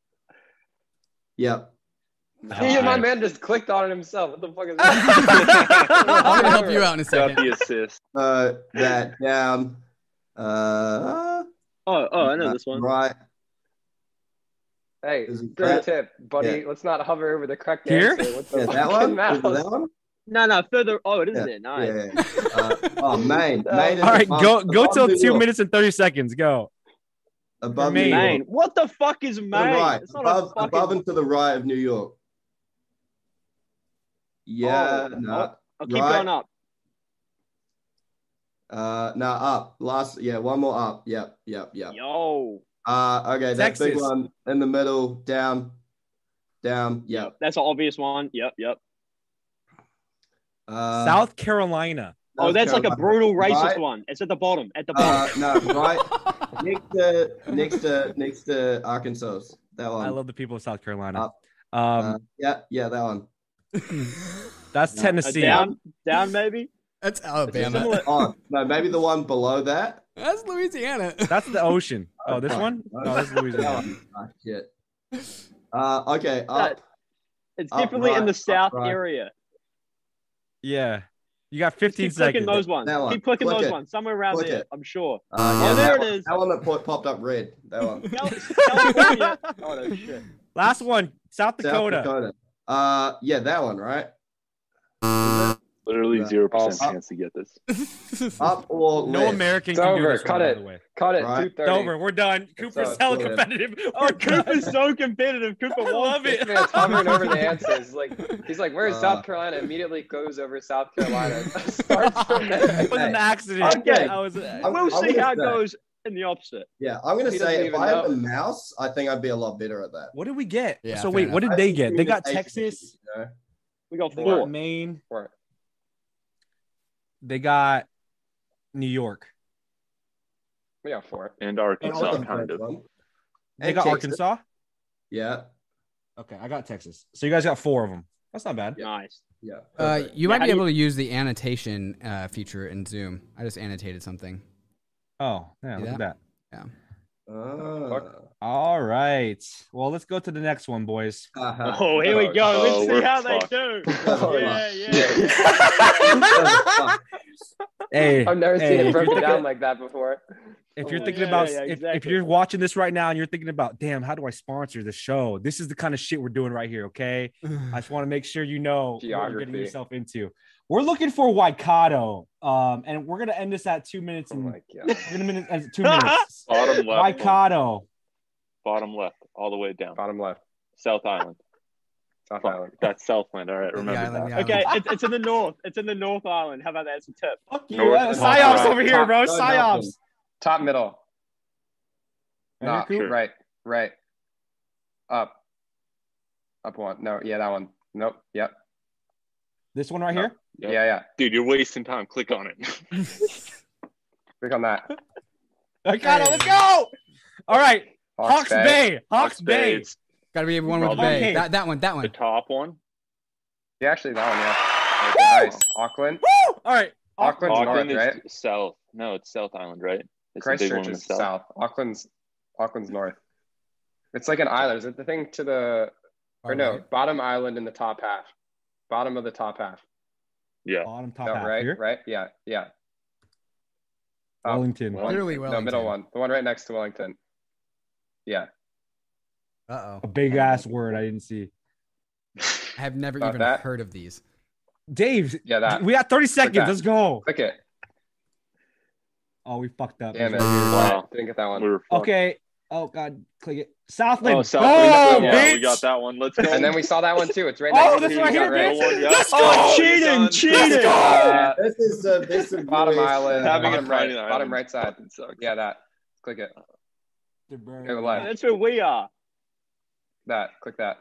Yep. He and my Okay. man just clicked on it himself. What the fuck is that? I'm gonna help you out in a Got second. the assist. Uh, that down. Uh, Oh, oh, I know this one. Right. Hey, Is it great that? tip, buddy. Yeah. Let's not hover over the correct Here? answer. What the Yeah, that fucking one. mouse? Is it that one? No, no, further. Oh, it is Yeah, there. Nice. Yeah. yeah. Uh, oh, Maine. Uh, Maine is All right, above- go go above till New two York. minutes and thirty seconds. Go. Above Maine. New York. Maine. What the fuck is To the Maine? right. It's not Above, a fucking. above and to the right of New York. Yeah. Oh, no. I'll keep right. going up. Uh, no, up. Last. Yeah, one more up. Yep. Yep. Yep. Yo. Uh, okay, that big Texas. one in the middle, down, down. Yeah. That's an obvious one. Yep, yep. Uh, South Carolina. Oh, North that's like a Carolina. brutal racist Right? one. It's at the bottom. At the Uh, bottom. no, right next to next to next to Arkansas. That one. I love the people of South Carolina. Up. Um, Uh, yeah, yeah, that one. that's no, Uh, Tennessee. down, down, maybe. That's It's Alabama. similar- Oh no, maybe the one below that. That's Louisiana. That's the ocean. Oh, this Fuck. one? No, this is That Louisiana. one. Ah, shit. Uh, okay, up. That- It's Up definitely in right, the up south right. area. Yeah. You got Just fifteen keep clicking seconds. those ones. That one. Keep clicking Click those it. ones. Somewhere around Click there. it. I'm sure. Uh, Oh, yeah, there that it one, is. That one that po- popped up red. That one. Cal- California. Oh no shit. Last one. South Dakota. South Dakota. Uh, yeah, that one, right? Literally Yeah. zero percent Up. chance to get this. Up or No left? American It's can over. do this Cut one, by it. the way. Cut it. Right. two It's thirty. over. We're done. Cooper's uh, hella go ahead. competitive. Oh, We're done. Cooper's so competitive. Cooper I wants love it. it. This man's hovering over the answers. Like he's like, "Where's Uh, South Carolina?" Immediately goes over South Carolina. Starts from there. It was an accident. Okay. I was, I'm- We'll I'm see gonna how it say- goes in the opposite. Yeah, I'm gonna He say doesn't if even I had know. a mouse, I think I'd be a lot better at that. what did we get? Yeah, so fair wait, what enough. did they I get? They got communication, Texas. you know? We got They four. got Maine. Four. They got New York. We got four. And Oh, Arkansas, that's kind the of. first one. They And got Texas. Arkansas. Yeah, Okay, I got Texas. So you guys got four of them. That's not bad. Nice. yeah. Uh, perfect. you Yeah, might how be do you- able to use the annotation uh, feature in Zoom. I just annotated something. Oh, yeah, See look at that? that. Ah. All right. Well, let's go to the next one, boys. Uh-huh. Oh, here we go. Oh, Let's see we're how they fucked. do. Oh, Yeah, yeah. yeah. Hey, I've never hey, seen if it you're broken thinking- down like that before. If you're Oh, thinking yeah, about, yeah, yeah, if, if exactly. you're watching this right now and you're thinking about, damn, how do I sponsor the show? This is the kind of shit we're doing right here. Okay. I just want to make sure you know what you're getting Geography. yourself into. We're looking for Waikato. Um, and we're going to end this at two minutes Oh and my god. we're gonna minute at two minutes. Bottom left. Waikato. Bottom left, all the way down. Bottom left. South Island. South Fuck, Island. that's Southland. All right, The remember island, that. the Okay, island. it's, it's in the north. It's in the North Island. How about that? It's a tip. Fuck you. North- Uh, top Psyops right. over here, Top- bro. no, Psyops. nothing. Top middle. Right No, here, Coop? Sure. right, right. Up. Up one. No, yeah, that one. Nope. Yep. This one right No. here. Yep. Yeah, yeah. Dude, you're wasting time. Click on it. Click on that. Waikato, let's go. All right. Hawks, Bay. Hawks Bay. It's Got to be one with the Okay. bay. That that one. That the one. top one. Yeah, actually, that one. Yeah. Okay, nice. Auckland. Woo! All right. Auckland's Auckland north, is right? south. No, it's South Island, right? It's the big one Christchurch in the is south. Auckland's Auckland's north. It's like an island. Is it the thing to the or no Alright. bottom island in the top half? Bottom of the top half. Yeah. Bottom top No, half right, here. right, yeah, yeah. Up. Wellington. Wellington. Clearly No, Wellington. middle one. The one right next to Wellington. Yeah. Uh A oh. big ass word I didn't see. I have never About even that? heard of these. Dave, Yeah, that. we got thirty seconds. that. Let's go. Click it. Oh, we fucked up. Damn it. It's right here. Wow. Didn't get that one. We were fucked. Okay. Oh God, click it. Southland. Oh, South Boom, Island. Yeah, bitch. we got that one. Let's go. And then we saw that one too. It's right next Oh, to this the right you here, got right. bitch. Yeah. Let's Oh, go. cheating, done. cheating. Let's go. Uh, This is uh, this is bottom really- island. Having bottom a right. Friday night Bottom island right side. fucking sucks. Yeah, that. Click it. Go left. That's where we are. That. Click that.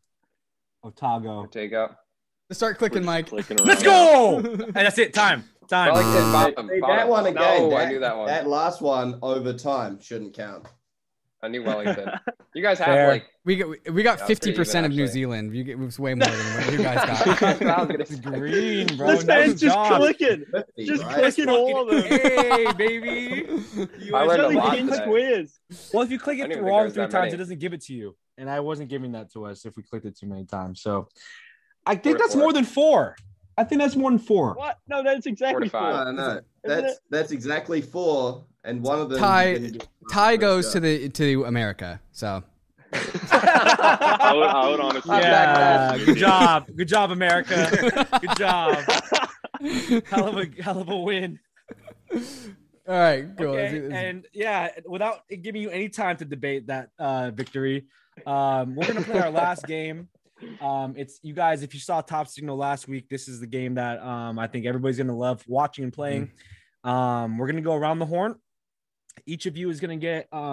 Otago. There you go. Let's start We're clicking, just Mike. clicking Let's around. go. And that's it. Time. Time. Wellington bottom. See, bottom. that one again. No, that, I knew that one. That last one over time shouldn't count. I knew Wellington. You guys have Fair. like. We got we got Yeah, fifty percent of pretty New even, Zealand. You get, it was way more than what you guys got. That's what I was gonna It's say. green, bro. This man's Nice just job. clicking. fifty, Just right? clicking all of them. Hey, baby. You I guys learned a really lot didn't- today. Quiz. Well, if you click I it didn't even think wrong there was three that times, many. it doesn't give it to you. And I wasn't giving that to us if we clicked it too many times. So I think Four to that's four. more than four. I think that's more than four. What? No, that's exactly Four to five. four. No, no, Isn't that's it? that's exactly four, and one of them. Ty- you can get- Ty goes to the to America. So I would, I would honestly. I'm Yeah, back good job. Good job, America. Good job. Hell of a hell of a win. all right, cool. Okay, Let's- let's- and yeah, without it giving you any time to debate that uh, victory, um, we're gonna play our last game. Um, it's you guys. If you saw Top Signal last week, this is the game that um, I think everybody's gonna love watching and playing. Um, we're gonna go around the horn. Each of you is gonna get um,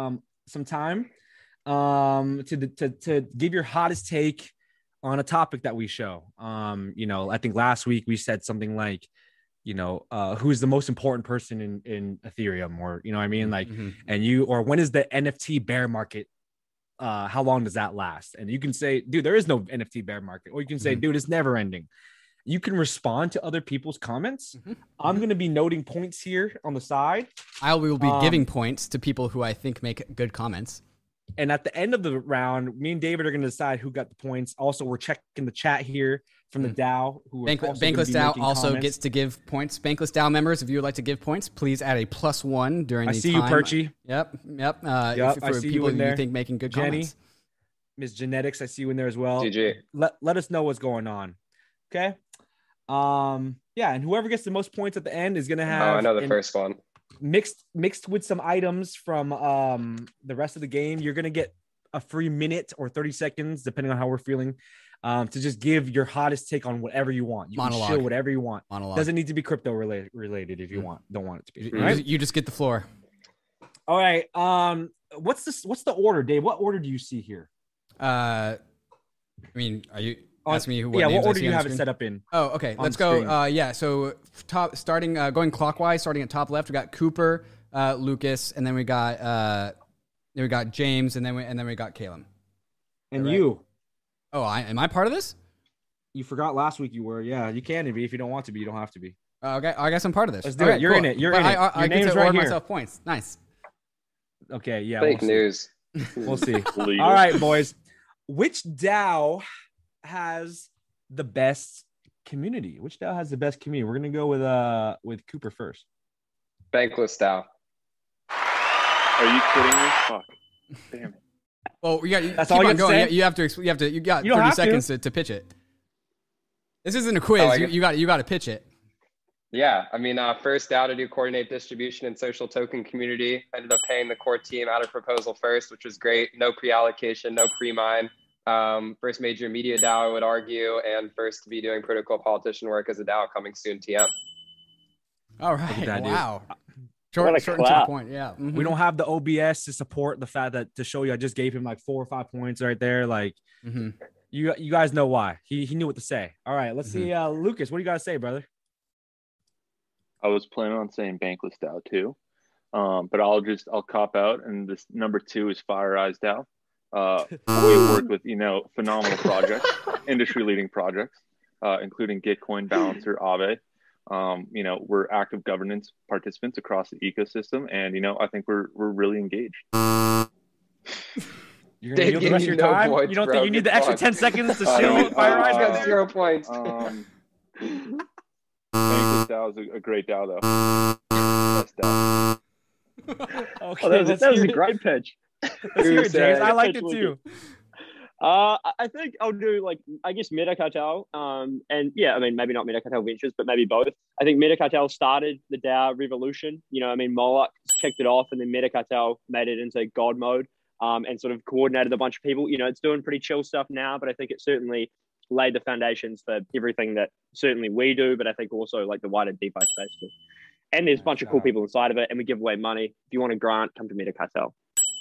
some time um, to, to, to give your hottest take on a topic that we show. Um, you know, I think last week we said something like, you know, uh, who's the most important person in, in Ethereum, or, you know what I mean? Like, Mm-hmm. and you, or when is the N F T bear market? Uh, how long does that last? And you can say, dude, there is no N F T bear market. Or you can say, Mm-hmm. dude, it's never ending. You can respond to other people's comments. Mm-hmm. I'm going to be noting points here on the side. I will be Um, giving points to people who I think make good comments. And at the end of the round, me and David are going to decide who got the points. Also, we're checking the chat here from the DAO. Who are Bank, also gonna Bankless be DAO making also comments. gets to give points. Bankless DAO members, if you would like to give points, please add a plus one during I the see time. you, Perchy. Yep, yep. Uh, Yep, if- I for see you people in who you there. think making good Jenny. comments. Miss Genetics, I see you in there as well. G G. Let, let us know what's going on. Okay. Um, yeah, and whoever gets the most points at the end is gonna have Oh, I know the an- first one. mixed mixed with some items from um the rest of the game. You're gonna get a free minute or thirty seconds, depending on how we're feeling, um, to just give your hottest take on whatever you want. You Monologue. can shill whatever you want. Monologue. Doesn't need to be crypto related related if you Mm. want. Don't want it to be. You, All you right. just, you just get the floor. All right. Um, what's this? What's the order, Dave? What order do you see here? Uh, I mean, are you On- asking me who? What yeah, names what I order see do you on the have it screen? set up in? Oh, okay. on Let's the go. screen? Uh, yeah. So top, starting, uh, going clockwise, starting at top left, we got Cooper, uh, Lucas, and then we got, uh, then we got James, and then we, and then we got Caleb. And Right. you, Oh, I am I part of this? you forgot last week you were. Yeah, you can be if you don't want to be. You don't have to be. Uh, okay, I guess I'm part of this. Let's do Okay, it. You're cool. in it. You're But in I, it. I, I Your get name's to right award here. myself points. Nice. Okay. Yeah. Fake we'll see. news. We'll see. Legal. All right, boys. Which DAO has the best community? Which DAO has the best community? We're gonna go with uh with Cooper first. Bankless DAO. Are you kidding me? Fuck. Damn it. Well, you got. That's keep all you on have to going. say? You, you have to. You have to. You got You don't thirty have to. seconds to. To, pitch it. This isn't a quiz. Oh, I you, got- you got. You got to pitch it. Yeah, I mean, uh, first DAO to do coordinate distribution and social token community. Ended up paying the core team out of proposal first, which was great. No pre-allocation, no pre-mine. Um, first major media DAO, I would argue, and first to be doing protocol politician work as a DAO coming soon. T M. All right. that, dude. Wow. What Short, a short and to the clap. point. Yeah. Mhm. We don't have the O B S to support the fact that to show you I just gave him like four or five points right there. Like Mhm. you you guys know why. He he knew what to say. All right, let's see. Uh Lucas, what do you gotta say, brother? I was planning on saying Bankless DAO too, um, but I'll just I'll cop out, and this number two is Fire Eyes DAO. Uh, we've worked with you know phenomenal projects, industry leading projects, uh, including Gitcoin, Balancer, Aave. Um, you know, we're active governance participants across the ecosystem, and you know, I think we're we're really engaged. You're Dave gonna yield the gave rest of you your no time. points, you don't bro. think you need Good the extra luck. ten seconds to Uh, shill uh, Fire Eyes? Got guys? zero points. Um, Bankless DAO is a, a great DAO though. Best DAO. Okay, Oh, that was, let's that was hear a it. great pitch. Let's hear it, James. I liked it too. Uh, I- I think I'll do like I guess Meta Cartel. Um, and yeah, I mean maybe not Meta Cartel Ventures, but maybe both. I think Meta Cartel started the DAO revolution. You know, I mean Moloch kicked it off, and then Meta Cartel made it into God mode. Um, and sort of coordinated a bunch of people. You know, it's doing pretty chill stuff now, but I think it certainly laid the foundations for everything that certainly we do, but I think also like the wider DeFi space too. And there's a bunch of cool people inside of it, and we give away money. If you want a grant, come to Meta Cartel.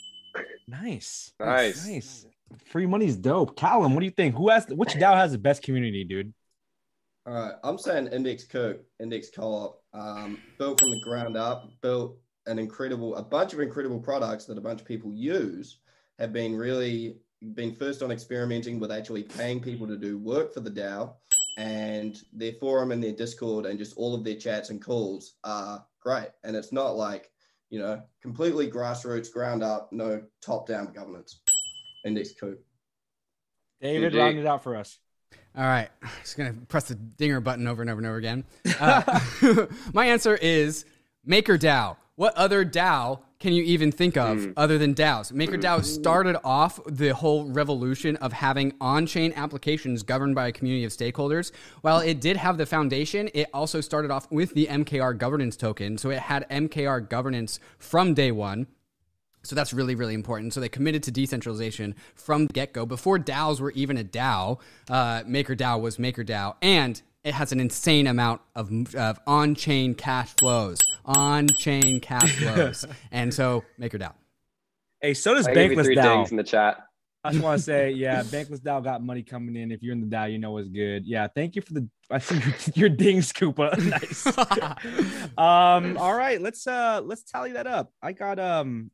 Nice. Nice. Nice. Free money's dope. Callum, what do you think? Who has which DAO has the best community, dude? All right, I'm saying Index Co, Index Co-op, um, built from the ground up, built an incredible, a bunch of incredible products that a bunch of people use, have been really been first on experimenting with actually paying people to do work for the DAO, and their forum and their Discord and just all of their chats and calls are great. And it's not like, you know, completely grassroots, ground up, no top-down governance. Index Co. David, G G. round it out for us. All right. Just going to press the dinger button over and over and over again. Uh, my answer is MakerDAO. What other DAO can you even think of Mm. other than DAOs? MakerDAO started off the whole revolution of having on-chain applications governed by a community of stakeholders. While it did have the foundation, it also started off with the M K R governance token. So it had M K R governance from day one. So that's really, really important. So they committed to decentralization from the get-go. Before DAOs were even a DAO, uh, MakerDAO was MakerDAO. And it has an insane amount of, of on-chain cash flows. On-chain cash flows. And so MakerDAO. Hey, so does I gave you Bankless three DAO. dings in the chat. I just want to say, yeah, Bankless DAO got money coming in. If you're in the DAO, you know it's good. Yeah, thank you for the. I see your, your dings, Koopa. Nice. um, all right, let's uh let's tally that up. I got um,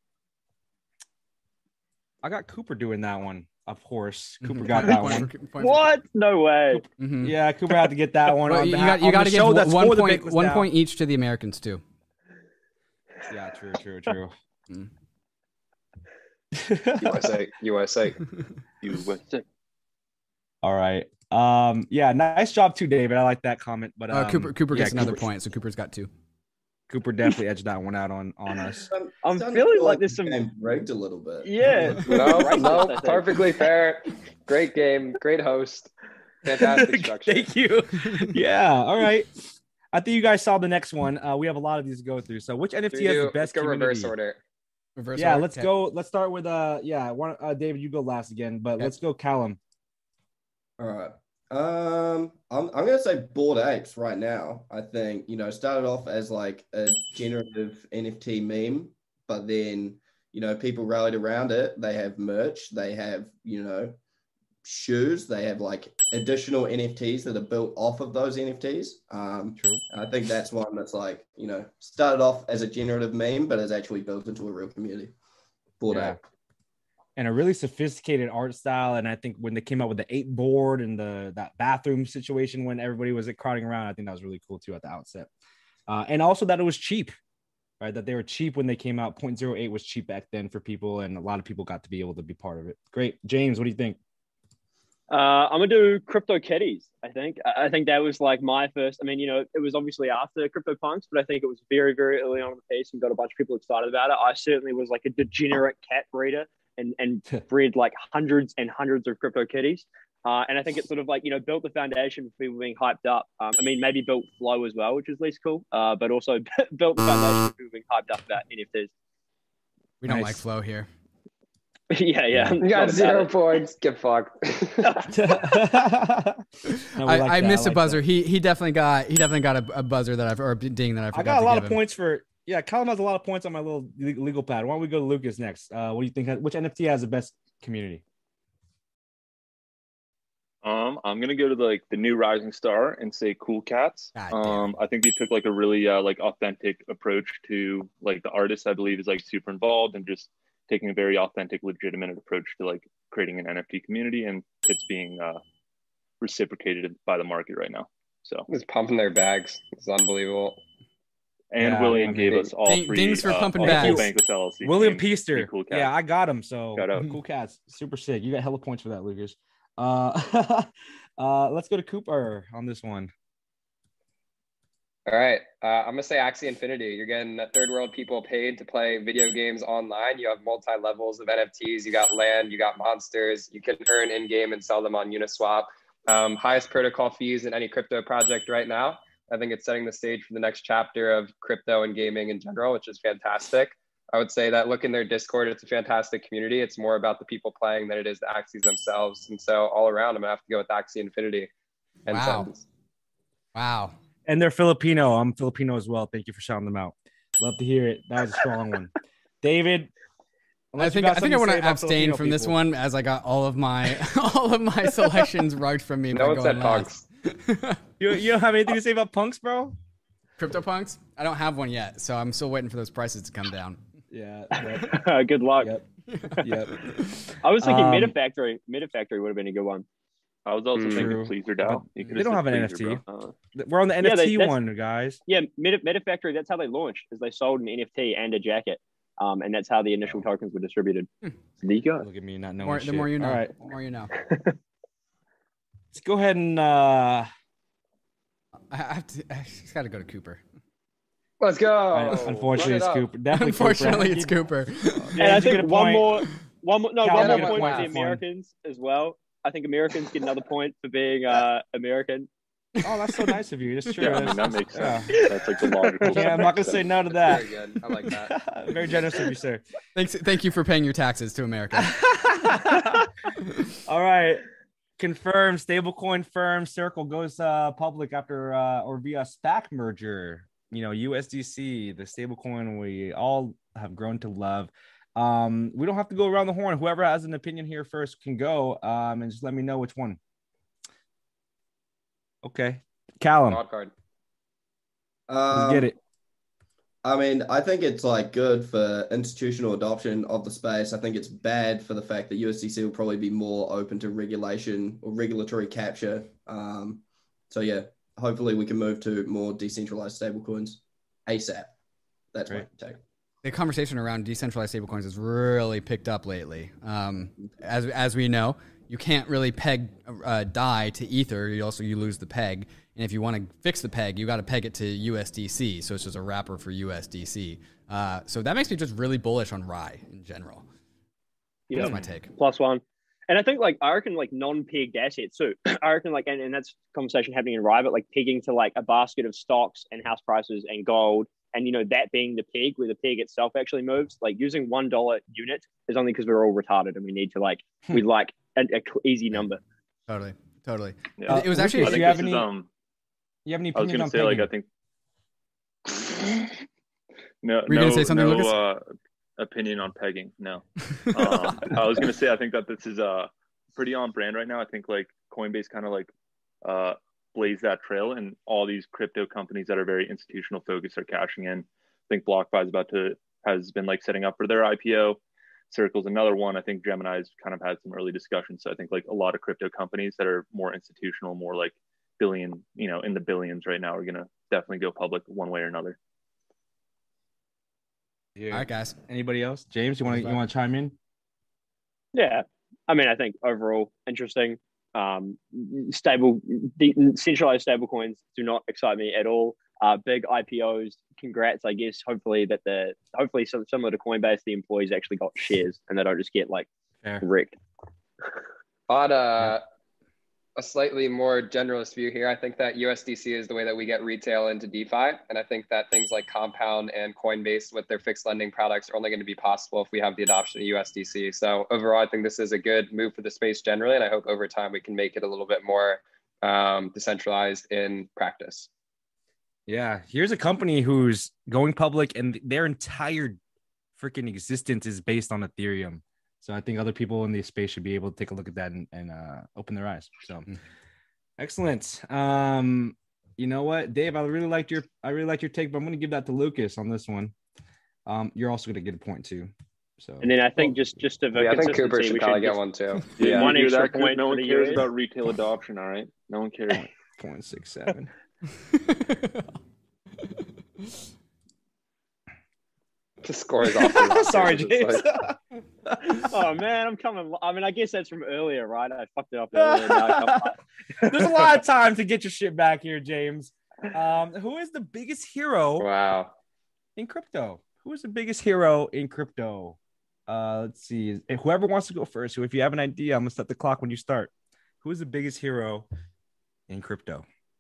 I got Cooper doing that one. Of course, Cooper Mhm. got that Point one. for- point for- What? No way. Mhm. Yeah, Cooper had to get that one. Well, on you behalf- got you on got the to give show that's one for the point Bankless one DAO. point each to the Americans too. Yeah, true, true, true. U S A, U S A. You with it. All right. Um. Yeah. Nice job too, David. I like that comment. But um, Uh, Cooper Cooper yeah, gets another Cooper- point, so Cooper's got two. Cooper definitely edged that one out on on us. I'm, I'm starting to feeling feel like there's the some- game rigged a little bit. Yeah. No, Racist, I no, think. perfectly fair. Great game, great host, fantastic structure. Thank you. Yeah. All right. I think you guys saw the next one. Uh, we have a lot of these to go through. So, which N F T Should we has do- the let's best go community? reverse order. Reverse Yeah. order? Let's Okay. go. Let's start with uh. Yeah. One. Uh, David, you go last again, but Okay. let's go, Callum. All right. Um, I'm I'm gonna say Bored Apes right now. I think you know started off as like a generative N F T meme, but then you know people rallied around it. They have merch. They have you know shoes. They have like additional N F Ts that are built off of those N F Ts. Um, True. and I think that's one that's like you know started off as a generative meme, but has actually built into a real community. Bored Yeah. Ape. And a really sophisticated art style. And I think when they came out with the eight board and the that bathroom situation when everybody was crowding around, I think that was really cool too at the outset. Uh, and also that it was cheap, right? That they were cheap when they came out. zero point zero eight was cheap back then for people, and a lot of people got to be able to be part of it. Great, James, what do you think? Uh, I'm gonna do Crypto Kitties. I think. I I think that was like my first. I mean, you know, it was obviously after Crypto Punks, but I think it was very, very early on in the piece and got a bunch of people excited about it. I certainly was like a degenerate cat breeder and and bred like hundreds and hundreds of Crypto Kitties. Uh, and I think it sort of like you know built the foundation for people being hyped up. Um, I mean, maybe built Flow as well, which is least cool. Uh, but also built the foundation for people being hyped up about N F Ts. We don't Nice. like flow here. yeah, yeah. You got zero points. Get fucked. No, we I, like I that. missed a like buzzer. that. He he definitely got he definitely got a, a buzzer that I've or a ding that I I forgot got a to lot give of him. points for. Yeah, Callum has a lot of points on my little le- legal pad. Why don't we go to Lucas next? Uh, what do you think? Which N F T has the best community? Um, I'm gonna go to like the new rising star and say Cool Cats. God damn. Um, I think they took like a really uh, like authentic approach to like the artist. I believe is like super involved and just taking a very authentic, legitimate approach to like creating an N F T community, and it's being uh, reciprocated by the market right now. So, Just pumping their bags. It's unbelievable. and Yeah, William I mean, gave ding- us all ding- three. dings for uh, pumping all bags. full Bankless L L C William team. Peaster. Pretty Cool Cats. Yeah, I got him. So Shout out. Cool Cats, super sick. You got hella points for that, Lucas. Uh, uh, let's go to Cooper on this one. All right. Uh, I'm going to say Axie Infinity. You're getting third world people paid to play video games online. You have multi levels of N F Ts. You got land, you got monsters. You can earn in game and sell them on Uniswap. Um, highest protocol fees in any crypto project right now. I think it's setting the stage for the next chapter of crypto and gaming in general, which is fantastic. I would say that look in their Discord, it's a fantastic community. It's more about the people playing than it is the Axies themselves. And so all around, I'm going to have to go with Axie Infinity. And Wow. Sons. Wow. And they're Filipino. I'm Filipino as well. Thank you for shouting them out. Love to hear it. That was a strong one. David, I unless you think got I think I something want say to about abstain Filipino from this people. one as I got all of my all of my selections rugged from me. No by one said going last. punks. You, you don't have anything to say about punks, bro? CryptoPunks? I don't have one yet, so I'm still waiting for those prices to come down. Yeah. Yep. Good luck. Yep. Yep. I was thinking Um, Metafactory. Metafactory would have been a good one. I was also Mm. thinking True. Pleaser DAO. You They could've don't said have an Pleaser, N F T. bro. Uh, We're on the Yeah, N F T they- that's- one, guys. Yeah, Meta, Metafactory. That's how they launched. Is they sold an N F T and a jacket, um, and that's how the initial tokens were distributed. there you go. Look at me not knowing More, shit. the more you know. All right. The more you know. Let's go ahead and uh I have to. I just got to go to Cooper. Let's go. unfortunately Run it's it up. Cooper. Definitely Unfortunately, Cooper. it's Cooper. And Yeah, I you get think a one point. more, one more, no, Cal, one you more get a point point for the for fun. Americans as well. I think Americans get another point for being uh, American. Oh, that's so nice of you. That's true. Yeah, I mean, that makes sense. That's like the logical. Yeah, I'm not gonna say no to that. Very good. I like that. Very generous of you, sir. Thanks. Thank you for paying your taxes to America. All right. Confirmed. Stablecoin firm Circle goes uh, public after uh, or via SPAC merger. You know, U S D C, the stablecoin we all have grown to love. Um, we don't have to go around the horn. Whoever has an opinion here first can go. Um, and just let me know which one. Okay, Callum, Wild card. Um, let's get it. I mean, I think it's like good for institutional adoption of the space. I think it's bad for the fact that U S D C will probably be more open to regulation or regulatory capture. Um, so yeah, hopefully we can move to more decentralized stablecoins ASAP. That's Right. my take. The conversation around decentralized stablecoins has really picked up lately. Um, as as we know, you can't really peg uh, DAI to Ether. You also you lose the peg, and if you want to fix the peg, you got to peg it to U S D C. So it's just a wrapper for U S D C. Uh, so that makes me just really bullish on R I in general. Yeah. That's my take. Plus one. And I think like I reckon like non-pegged assets too. I reckon like and, and that's conversation happening in R I, but like pegging to like a basket of stocks and house prices and gold, and you know that being the peg where the peg itself actually moves. Like using one dollar unit is only because we're all retarded and we need to like we like a, a easy number. Totally, totally. Yeah. It was actually. I If think you have this any- is, um, You have any I was opinion gonna on say, like, pegging? I think. no, Were you no, gonna say something, no Lucas? uh, opinion on pegging. No, um, I was gonna say I think that this is uh pretty on brand right now. I think like Coinbase kind of like uh blazed that trail, and all these crypto companies that are very institutional focused are cashing in. I think BlockFi is about to has been like setting up for their I P O. Circle's another one. I think Gemini's kind of had some early discussions. So I think like a lot of crypto companies that are more institutional, more like billion, you know, in the billions right now are gonna definitely go public one way or another. Yeah. All right, guys. Anybody else? James, you want to you want to chime in? Yeah. I mean, I think overall interesting. Um, stable, de- centralized stable coins do not excite me at all. Uh, big I P Os, congrats, I guess. Hopefully that the hopefully some similar to Coinbase, the employees actually got shares and they don't just get like Fair. wrecked. On a, a slightly more generalist view here, I think that U S D C is the way that we get retail into DeFi. And I think that things like Compound and Coinbase with their fixed lending products are only going to be possible if we have the adoption of U S D C. So overall, I think this is a good move for the space generally. And I hope over time we can make it a little bit more um, decentralized in practice. Yeah, here's a company who's going public and their entire freaking existence is based on Ethereum. So I think other people in the space should be able to take a look at that and, and uh, open their eyes. So excellent. Um, you know what, Dave, I really liked your I really liked your take, but I'm gonna give that to Lucas on this one. Um, you're also gonna get a point too. So And then I think just just to Yeah, I think Cooper consistency, should we probably get just- one too. Yeah, Yeah. One you hear extra that? 'Cause point no for one the cares U S. about retail adoption. All right, no one cares. point six seven. The score is off. Sorry, It's James. like- Oh man, I'm coming. I mean, I guess that's from earlier, right? I fucked it up earlier. Now I come- There's a lot of time to get your shit back here, James. Um, who is the biggest hero Wow. in crypto? Who is the biggest hero in crypto? Uh, let's see. If whoever wants to go first. So if you have an idea, I'm gonna set the clock when you start. Who is the biggest hero in crypto?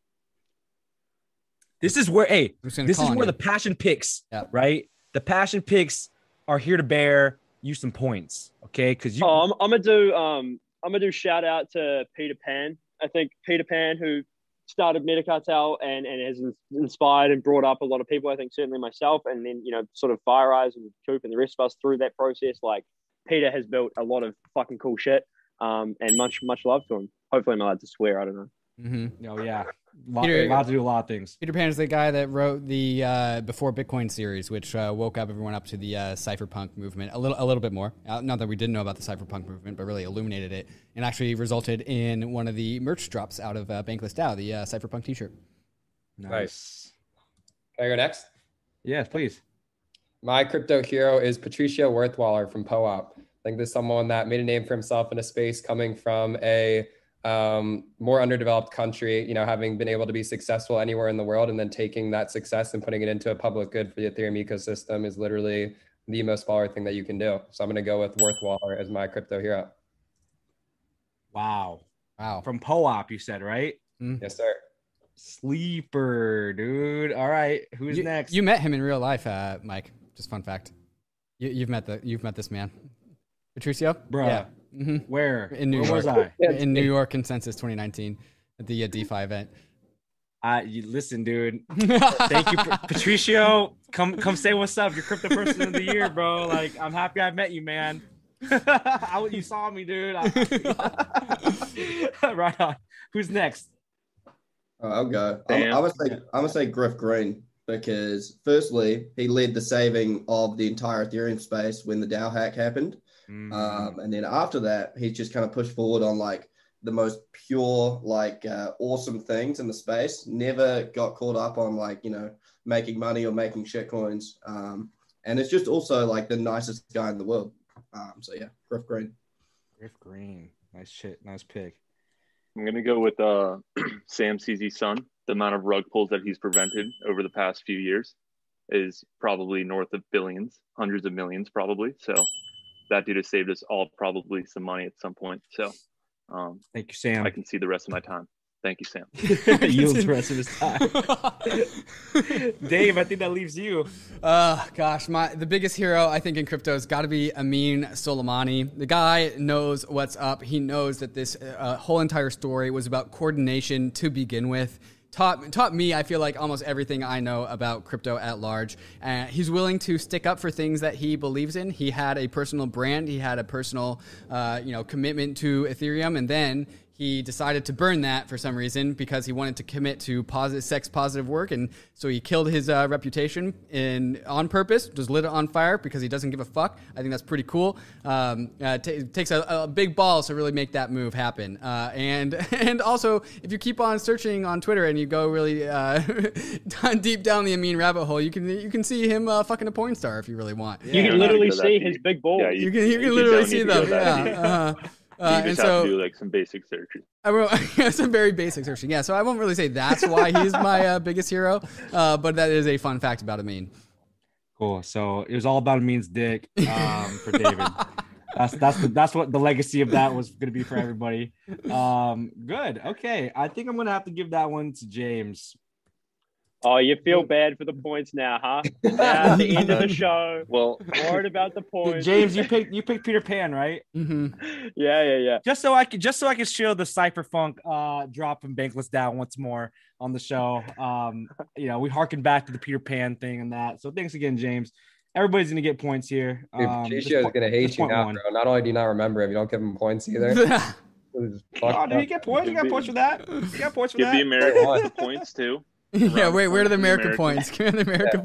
This is where, hey, I'm just gonna this call is on where you. the passion picks, Yeah. right? The passion picks are here to bear you some points, okay? Because you, Oh, I'm, I'm gonna do. Um, I'm gonna do shout out to Peter Pan. I think Peter Pan, who started Metacartel and and has in- inspired and brought up a lot of people. I think certainly myself, and then you know, sort of FireEyes and Coop and the rest of us through that process. Like Peter has built a lot of fucking cool shit. Um, and much much love to him. Hopefully, I'm allowed to swear. I don't know. Mm-hmm. oh yeah, lot, Peter- allowed to do a lot of things. Peter Pan is the guy that wrote the uh, Before Bitcoin series, which uh, woke up everyone up to the uh, cypherpunk movement a little, a little bit more. Uh, not that we didn't know about the cypherpunk movement, but really illuminated it, and actually resulted in one of the merch drops out of uh, Bankless DAO, the uh, cypherpunk T-shirt. Nice. Can I go next? Yes, please. My crypto hero is Patricio Worthwaller from P O A P. I think this is someone that made a name for himself in a space coming from a um, more underdeveloped country, you know, having been able to be successful anywhere in the world and then taking that success and putting it into a public good for the Ethereum ecosystem is literally the most baller thing that you can do. So I'm going to go with Worthwaller as my crypto hero. Wow. Wow. From P O A P, you said, right? Yes, sir. Sleeper, dude. All right, who's you, next? You met him in real life, uh, Mike. Just fun fact. You, you've met the you've met this man, Patricio. Bruh. Yeah. hmm Where? In New Where York. was I? Yeah, in New York Consensus twenty nineteen at the uh, DeFi event. I you listen, dude. Thank you, Patricio. Come come say what's up. You're crypto person of the year, bro. Like, I'm happy I met you, man. I, you saw me, dude. I, right on. Who's next? Oh, I'll go. I'm, I'm gonna say I'm gonna say Griff Green, because firstly, he led the saving of the entire Ethereum space when the DAO hack happened. Mm. Um, and then after that, he's just kind of pushed forward on like the most pure, like uh, awesome things in the space. Never got caught up on like, you know, making money or making shit coins. Um, and it's just also like the nicest guy in the world. Um, so yeah, Griff Green. Griff Green. Nice shit. Nice pick. I'm going to go with uh, Sam C Z's son. The amount of rug pulls that he's prevented over the past few years is probably north of billions, hundreds of millions probably. So that dude has saved us all probably some money at some point. So um, thank you, Sam. I can see the rest of my time. Thank you, Sam. Yields the rest of his time. Dave, I think that leaves you. Uh, gosh, my the biggest hero I think in crypto has got to be Amin Soleimani. The guy knows what's up. He knows that this uh, whole entire story was about coordination to begin with. Taught, taught me, I feel like, almost everything I know about crypto at large. Uh, he's willing to stick up for things that he believes in. He had a personal brand. He had a personal, uh, you know, commitment to Ethereum, and then he decided to burn that for some reason because he wanted to commit to positive, sex positive work, and so he killed his uh, reputation in on purpose, just lit it on fire because he doesn't give a fuck. I think that's pretty cool. Um, uh, t- it takes a, a big balls to really make that move happen. Uh, and and also, if you keep on searching on Twitter and you go really uh, deep down the Amin rabbit hole, you can you can see him uh, fucking a porn star if you really want. You Yeah. can literally see his big balls. Yeah, You can you can literally see them. Yeah. Uh, Uh, you and just have so to do like some basic searches. I will, some very basic searching. Yeah, so I won't really say that's why he's my uh, biggest hero, uh, but that is a fun fact about Amin. Cool. So it was all about Amin's dick um, for David. That's that's the, that's what the legacy of that was going to be for everybody. Um, good. Okay, I think I'm going to have to give that one to James. Oh, you feel bad for the points now, huh? Now at the end of the show, Well, worried about the points. James, you picked you picked Peter Pan, right? Mm-hmm. Yeah, yeah, yeah. Just so I could just so I could show the Cypherpunk uh, drop from Bankless down once more on the show. Um, you know, we harken back to the Peter Pan thing and that. So thanks again, James. Everybody's gonna get points here. Dude, Um, Patricio is this po- gonna hate this you point now, one. bro. Not only do you not remember him, you don't give him points either. It's Oh, fucked do you up. get points? You got points for that? You got points for give the that? Americans the points too. Yeah, wait, where are the America American. points? Give me the America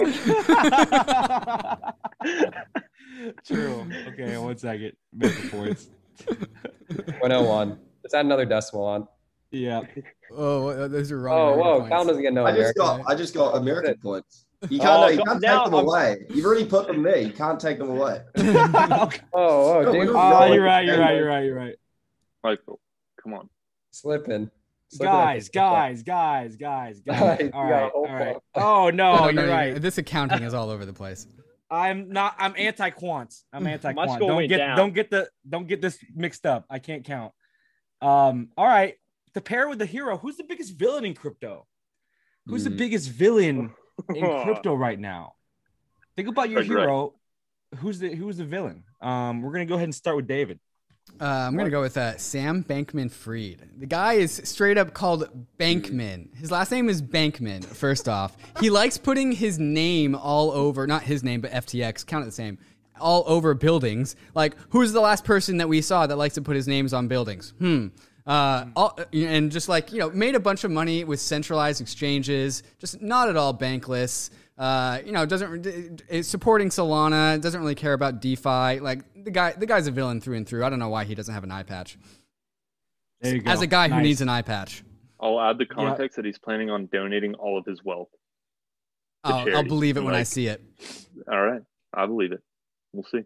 Yeah. points. True. Okay, one second. America points. one oh one. Let's add another decimal on. Yeah. Oh, those are wrong. Oh, America whoa. points. Cal doesn't get no I just American. got I just got American points. You Oh, can't, you so can't now take them I'm- away. You've already put them there. You can't take them away. Oh, oh, No, James we is were Oh, wrong. you're right. You're right. You're right. You're right. Michael, come on. slipping. Slipping at Guys, the- guys, guys, guys, guys. Guys, you All got right. a whole All right. fuck. Oh no, No, you're no, right. This accounting is all over the place. I'm not. I'm anti-quant. I'm anti-quant. score Don't went get. down. Don't get the. Don't get this mixed up. I can't count. Um. All right. To pair with the hero, who's the biggest villain in crypto? Who's the Hmm. biggest villain in crypto right now? Think about your Craig Wright. hero. Who's the Who's the villain? Um. We're gonna go ahead and start with David. Uh, I'm going to go with uh, Sam Bankman-Fried. The guy is straight up called Bankman. His last name is Bankman, first off. He likes putting his name all over, not his name, but F T X, count it the same, all over buildings. Like, who's the last person that we saw that likes to put his names on buildings? Hmm. Uh, all, and just like, you know, made a bunch of money with centralized exchanges, just not at all bankless. Uh, you know, doesn't is supporting Solana, doesn't really care about DeFi. Like the guy, the guy's a villain through and through. I don't know why he doesn't have an eye patch. There you go. As a guy who Nice. needs an eye patch, I'll add the context that he's planning on donating all of his wealth. to I'll, I'll charity. believe it when I Like, see it. All right, I believe it. We'll see.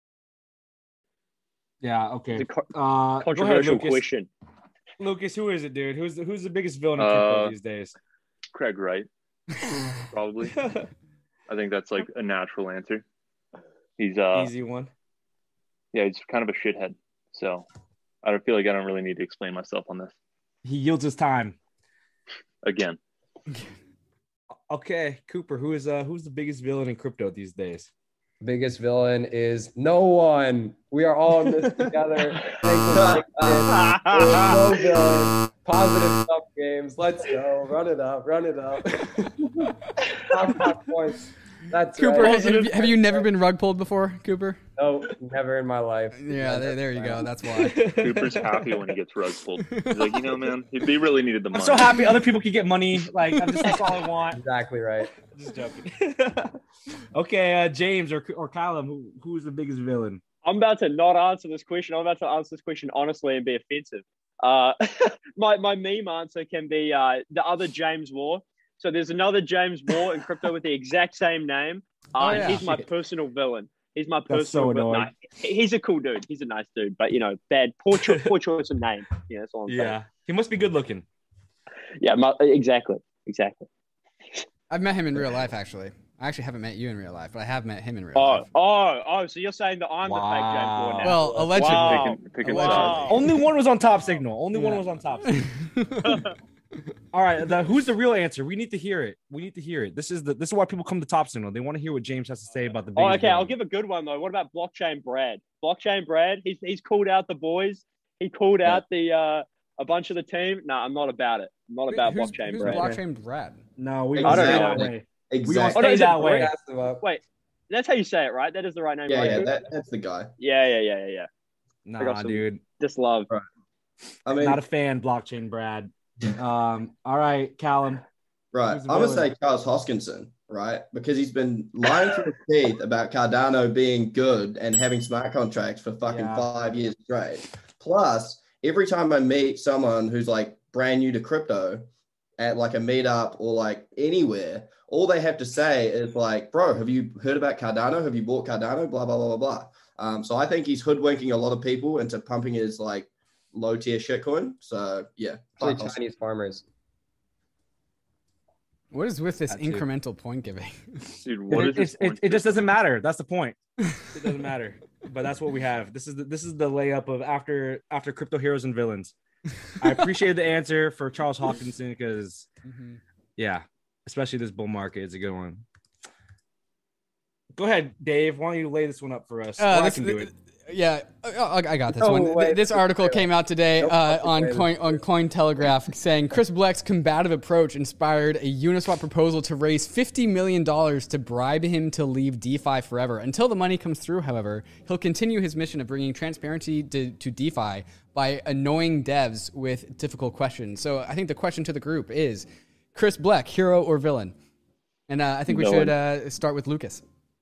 Yeah. Okay. It's a co- Uh, go ahead, controversial Lucas. question. Lucas, who is it, dude? Who's the Who's the biggest villain in crypto Uh, these days? Craig Wright, probably. I think that's like a natural answer. He's uh, Easy one. yeah, he's kind of a shithead. So I don't feel like I don't really need to explain myself on this He yields his time. again. Okay, Cooper, who is uh who's the biggest villain in crypto these days? biggest villain is no one. We are all in this together. There's no villain. Positive stuff games. Let's go. Run it up. Run it up. Top, top points. That's Cooper, right. have, you, have you never been rug pulled before, Cooper? No, never in my life. Yeah, there, there you go. That's why. Cooper's happy when he gets rug pulled. He's like, you know, man, they really needed the I'm money. so happy other people can get money. Like, I'm just that's all I want. Exactly right. I'm just joking. Okay, uh, James or or Callum, who who's the biggest villain? I'm about to not answer this question. I'm about to answer this question honestly and be offensive. Uh, my my meme answer can be uh, the other James War. So there's another James War in crypto with the exact same name. Uh, Oh, and yeah. he's my personal villain. He's my That's so personal villain. annoying. No, he's a cool dude. He's a nice dude, but you know, bad, poor, cho- poor choice of name. Yeah, that's all I'm saying. Yeah, he must be good looking. Yeah, my, exactly, exactly. I've met him in real life, actually. I actually haven't met you in real life, but I have met him in real Oh, life. oh, oh! So you're saying that I'm the fake James War now? Well, allegedly. Wow. Picking, picking Allegedly. sides. Wow. Only one was on top signal. Only one Yeah. was on top signal. All right, the, who's the real answer? We need to hear it. We need to hear it. This is the this is why people come to Top Signal. They want to hear what James has to say about the. Oh, biggest okay. I'll villain. give a good one though. What about Blockchain Brad? Blockchain Brad. He's he's called out the boys. He called out the uh, a bunch of the team. No, I'm not about it. I'm not about who's, Blockchain who's Brad. Blockchain Brad? No, we I won't don't stay know. that way. We won't Exactly. Oh, no, stay is it that way. Cast him up. Wait, that's how you say it, right? That is the right name, Yeah, right? yeah, Dude? that, that's the guy. yeah, yeah, yeah, yeah, yeah. I got Nah, some- dude. Just love. I mean, Not a fan, Blockchain Brad. Um, all right, Callum. right. who's the I'm gonna villain? say Charles Hoskinson, right? Because he's been lying through his teeth about Cardano being good and having smart contracts for fucking Yeah. five years straight. Plus, every time I meet someone who's like brand new to crypto at like a meetup or like anywhere, all they have to say is like, bro, have you heard about Cardano? Have you bought Cardano? Blah, blah, blah, blah, blah. Um, so I think he's hoodwinking a lot of people into pumping his like low tier shitcoin. So yeah. Especially fuck Hoskinson. Chinese farmers. What is with this That too. incremental point giving? Dude, what It, is this? it's- it, it just doesn't matter. That's the point. It doesn't matter. But that's what we have. This is the, this is the layup of after after crypto heroes and villains. I appreciate the answer for Charles Hawkinson because yeah, especially this bull market is a good one. Go ahead, Dave. Why don't you lay this one up for us? Uh, Or I this- can do it. Yeah, I, I got this No one. Th- way. This article came out today Nope, uh, fucking on way. Coin on Cointelegraph saying Chris Black's combative approach inspired a Uniswap proposal to raise fifty million dollars to bribe him to leave DeFi forever. Until the money comes through, however, he'll continue his mission of bringing transparency to, to DeFi by annoying devs with difficult questions. So I think the question to the group is, Chris Black, hero or villain? And uh, I think we Villain. should uh, start with Lucas.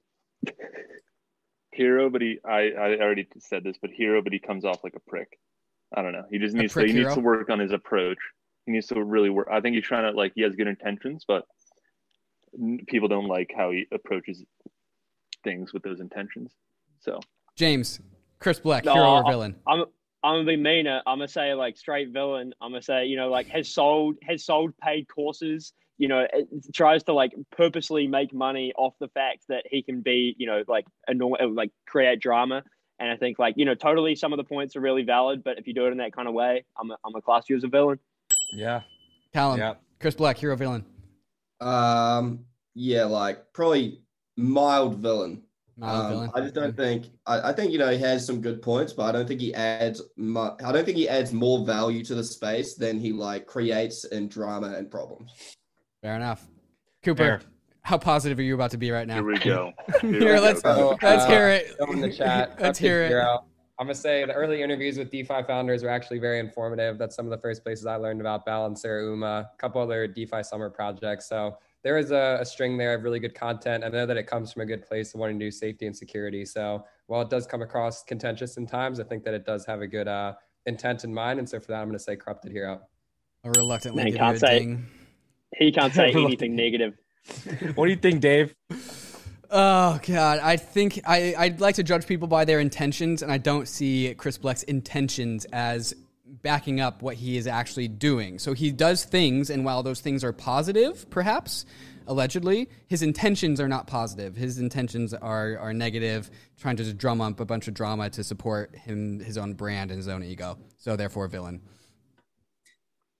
Hero, but he I, I already said this, but hero, but he comes off like a prick. I don't know. He just A needs to prick he hero? needs to work on his approach. He needs to really work. I think he's trying to like he has good intentions, but n- people don't like how he approaches things with those intentions. So James, Chris Black, No, hero or I- villain? I'm I'm gonna be meaner. I'm gonna say like straight villain. I'm gonna say you know like has sold has sold paid courses. You know, it tries to like purposely make money off the fact that he can be you know like annoy like create drama. And I think like you know totally some of the points are really valid, but if you do it in that kind of way, I'm a, I'm a class you as a villain. Yeah. Callum, Yeah. Chris Black, hero, villain. Um, yeah, like probably mild villain. Mild Um, villain. I just don't think. I, I think you know he has some good points, but I don't think he adds. Mu- I don't think he adds more value to the space than he like creates in drama and problems. Fair enough. Cooper, Fair. how positive are you about to be right now? here we go. Here we Here, go. let's So, let's uh, hear it. Go in the chat. Let's Cupcake hear it. Hero. I'm gonna say the early interviews with DeFi founders were actually very informative. That's some of the first places I learned about Balancer, Uma, a couple other DeFi summer projects. So there is a, a string there of really good content. I know that it comes from a good place of wanting to do safety and security. So while it does come across contentious in times, I think that it does have a good uh, intent in mind. And so for that, I'm gonna say Corrupted Hero. I'll reluctantly Man, give can't you a say- ding. He can't say Reluctant. anything negative. What do you think, Dave? Oh God, I think I I'd like to judge people by their intentions, and I don't see Chris Black's intentions as backing up what he is actually doing. So he does things, and while those things are positive, perhaps allegedly, his intentions are not positive. His intentions are are negative, trying to just drum up a bunch of drama to support him, his own brand, and his own ego. So therefore, villain.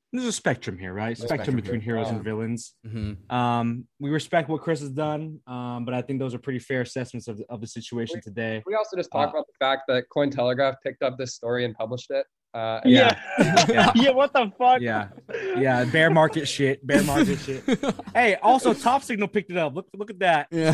there's a spectrum here, right? Spectrum, spectrum between here. heroes Yeah. and villains. Mm-hmm. Um, we respect what Chris has done, um, but I think those are pretty fair assessments of, of the situation today. We also just talk Uh, about the fact that Cointelegraph picked up this story and published it. Uh, Yeah. Yeah. Yeah. yeah. What the fuck? Yeah, yeah, bear market shit, bear market shit. Hey, also Top Signal picked it up. Look, look at that. Yeah.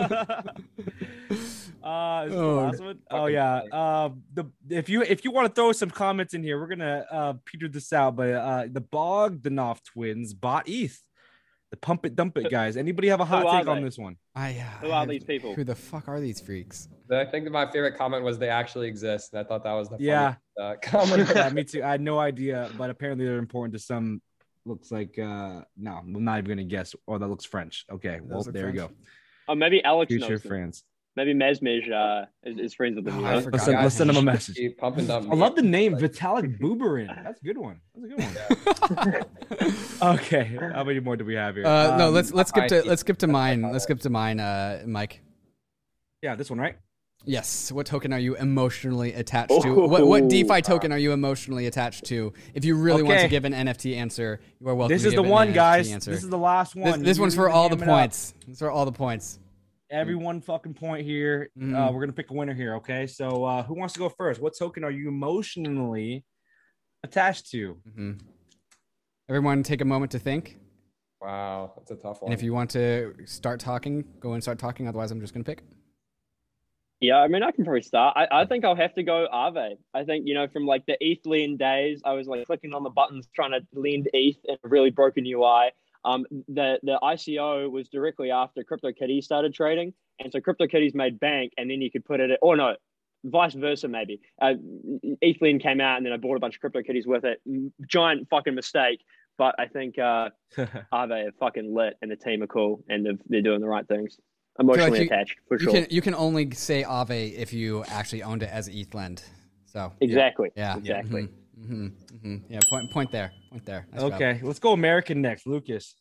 uh, is it the Oh, last one? Oh yeah. Uh, the if you if you want to throw some comments in here, we're gonna uh peter this out. But uh, the Bogdanov twins bought E T H. The pump it dump it guys. Anybody have a hot Who are take on they? this one? I, uh, Who are I- these people? Who the fuck are these freaks? I think that my favorite comment was they actually exist, and I thought that was the Yeah. funniest, uh, comment. Yeah, me too. I had no idea, but apparently they're important to some. Looks like uh no, I'm not even gonna guess. Oh, that looks French. Okay, well Those look there we French. go. Oh, maybe Alex Future knows them. France. Maybe Mesmej uh, is, is friends with them. Oh, you I know? forgot. Let's send, let's send him a message. Pump and dump. I love the name Vitalik Bubarin. That's a good one. That's a good one. Okay, how many more do we have here? Uh, no, Um, let's let's skip to I- let's skip to mine. Let's skip to mine, uh, Mike. yeah, this one, right? Yes. What token are you emotionally attached to? What what Oh. DeFi token are you emotionally attached to? If you really want to Okay. give an N F T answer, you are welcome. This to is give the an one, N F T guys. Answer. This is the last one. This, this You one's really for all the ham it up. points. This is for all the points. Every one fucking point here. Mhm. Uh, we're gonna pick a winner here. Okay, so uh, who wants to go first? What token are you emotionally attached to? hmm Everyone, take a moment to think. Wow, that's a tough one. And if you want to start talking, go and start talking. Otherwise, I'm just gonna pick. Yeah, I mean, I can probably start. I, I think I'll have to go Aave. I think, you know, from like the E T H lean days, I was like clicking on the buttons trying to lend E T H in a really broken U I. Um, the the I C O was directly after CryptoKitties started trading, and so CryptoKitties made bank, and then you could put it, or no, vice versa maybe. Uh, E T H lean came out, and then I bought a bunch of CryptoKitties with it. Giant fucking mistake, but I think uh, Aave are fucking lit, and the team are cool, and they're, they're doing the right things. Emotionally you- attached for You sure. can you can only say Aave if you actually owned it as E T H lend. So Exactly. yeah, Exactly. hmm hmm hmm Yeah, point point there, point there. Nice job. Okay, let's go American next. Lucas.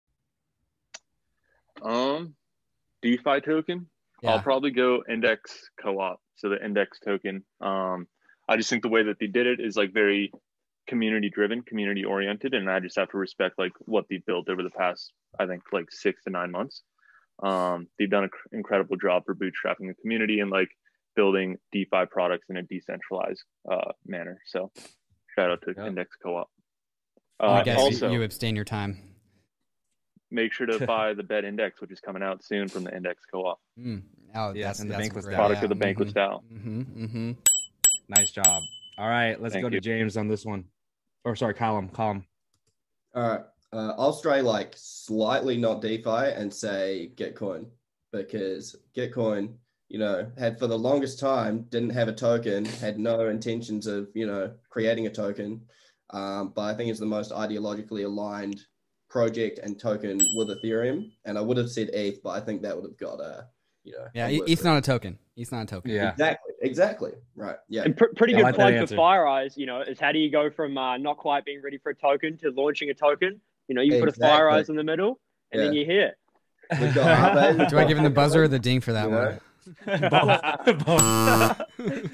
Um, DeFi token. Yeah. I'll probably go Index Co-op. So the Index token. Um, I just think the way that they did it is like very community driven, community oriented, and I just have to respect like what they built over the past, I think, like six to nine months. Um, they've done an incredible job for bootstrapping the community and like building DeFi products in a decentralized uh, manner. So shout out to Yeah. Index Co-op. I Uh, guess also, you abstain your time. make sure to buy the Bet Index, which is coming out soon from the Index Co-op. Mm. Oh, Yes, that's, and the that's bankless great. Product yeah. of the bankless DAO. Mm-hmm, mm-hmm. Nice job. All right, let's Thank go to you. James on this one. Or sorry, Column. Column. All right. Uh, I'll stray like slightly not DeFi and say Gitcoin, because Gitcoin, you know, had for the longest time didn't have a token, had no intentions of, you know, creating a token. Um, but I think it's the most ideologically aligned project and token with Ethereum. And I would have said E T H, but I think that would have got a, you know, Yeah, a E- blip. E T H's not a token. E T H's not a token. Yeah. Exactly. Exactly. Right. Yeah. And pr- pretty Yeah, I good like that plug for answer. Fire Eyes, you know, is how do you go from uh, not quite being ready for a token to launching a token? You know, you put a Fire Exactly. Eyes in the middle, and then Yeah. you're here. We've got Aave. Do I give him the buzzer or the ding for that You one? know? Both. Both.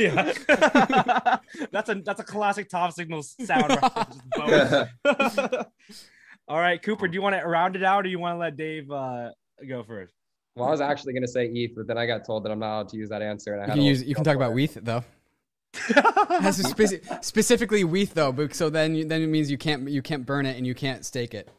yeah. that's a that's a classic Top Signal sound right there. Just both. All right, Cooper, do you want to round it out or you want to let Dave uh, go first? Well, I was actually going to say E T H, but then I got told that I'm not allowed to use that answer. And I You had can to use. You can talk about W E T H though. Has a speci- specifically W E T H though, but so then you, then it means you can't you can't burn it and you can't stake it.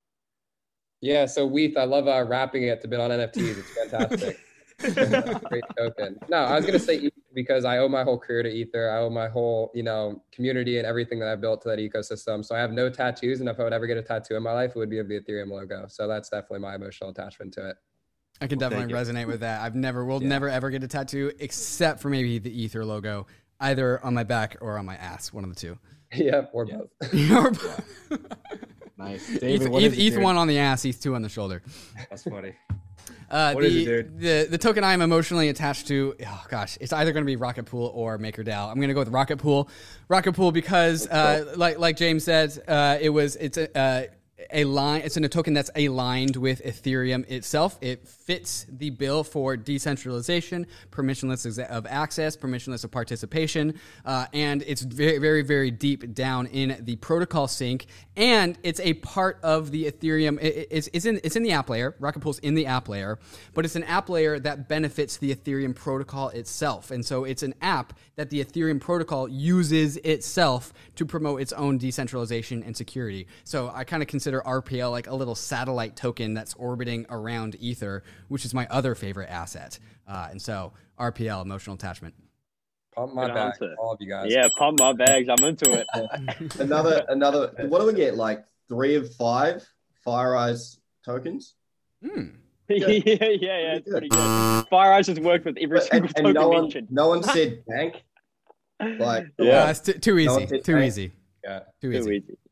Yeah, so W E T H, I love uh, wrapping it to bid on N F Ts. It's fantastic. Great token. No, I was gonna say E T H because I owe my whole career to Ether. I owe my whole, you know, community and everything that I've built to that ecosystem. So I have no tattoos, and if I would ever get a tattoo in my life, it would be of the Ethereum logo. So that's definitely my emotional attachment to it. I can Well, definitely thank resonate with that. I've never, will Yeah. never ever get a tattoo except for maybe the Ether logo, either on my back or on my ass, one of the two. Yeah, or Yeah. both. Nice. E T David, H, what E is T it, H dude? one on the ass, E T H two on the shoulder. That's funny. Uh, What the, is it, dude? the the token I am emotionally attached to, oh gosh, it's either going to be Rocket Pool or MakerDAO. I'm going to go with Rocket Pool, Rocket Pool because, uh, like like James said, uh, it was it's a, uh, a line. It's in a token that's aligned with Ethereum itself. It fits the bill for decentralization, permissionless of access, permissionless of participation, uh, and it's very, very, very deep down in the protocol sync. And it's a part of the Ethereum. It, it's, it's in it's in the app layer. Rocket Pool's in the app layer, but it's an app layer that benefits the Ethereum protocol itself. And so it's an app that the Ethereum protocol uses itself to promote its own decentralization and security. So I kind of consider R P L like a little satellite token that's orbiting around Ether, which is my other favorite asset. Uh, and so R P L, emotional attachment. Pump my Good bag, answer. all of you guys. Yeah, pump my bags. I'm into it. Another, another. What do we get? Like three of five FireEye tokens. Hmm. yeah, yeah, yeah. It's pretty good. FireEye has worked with every But- single and, and token no one, mentioned. no one said bank. Like, Yeah. Uh, it's t- too No easy. one said Too bank. easy. Yeah. Too Too easy. easy.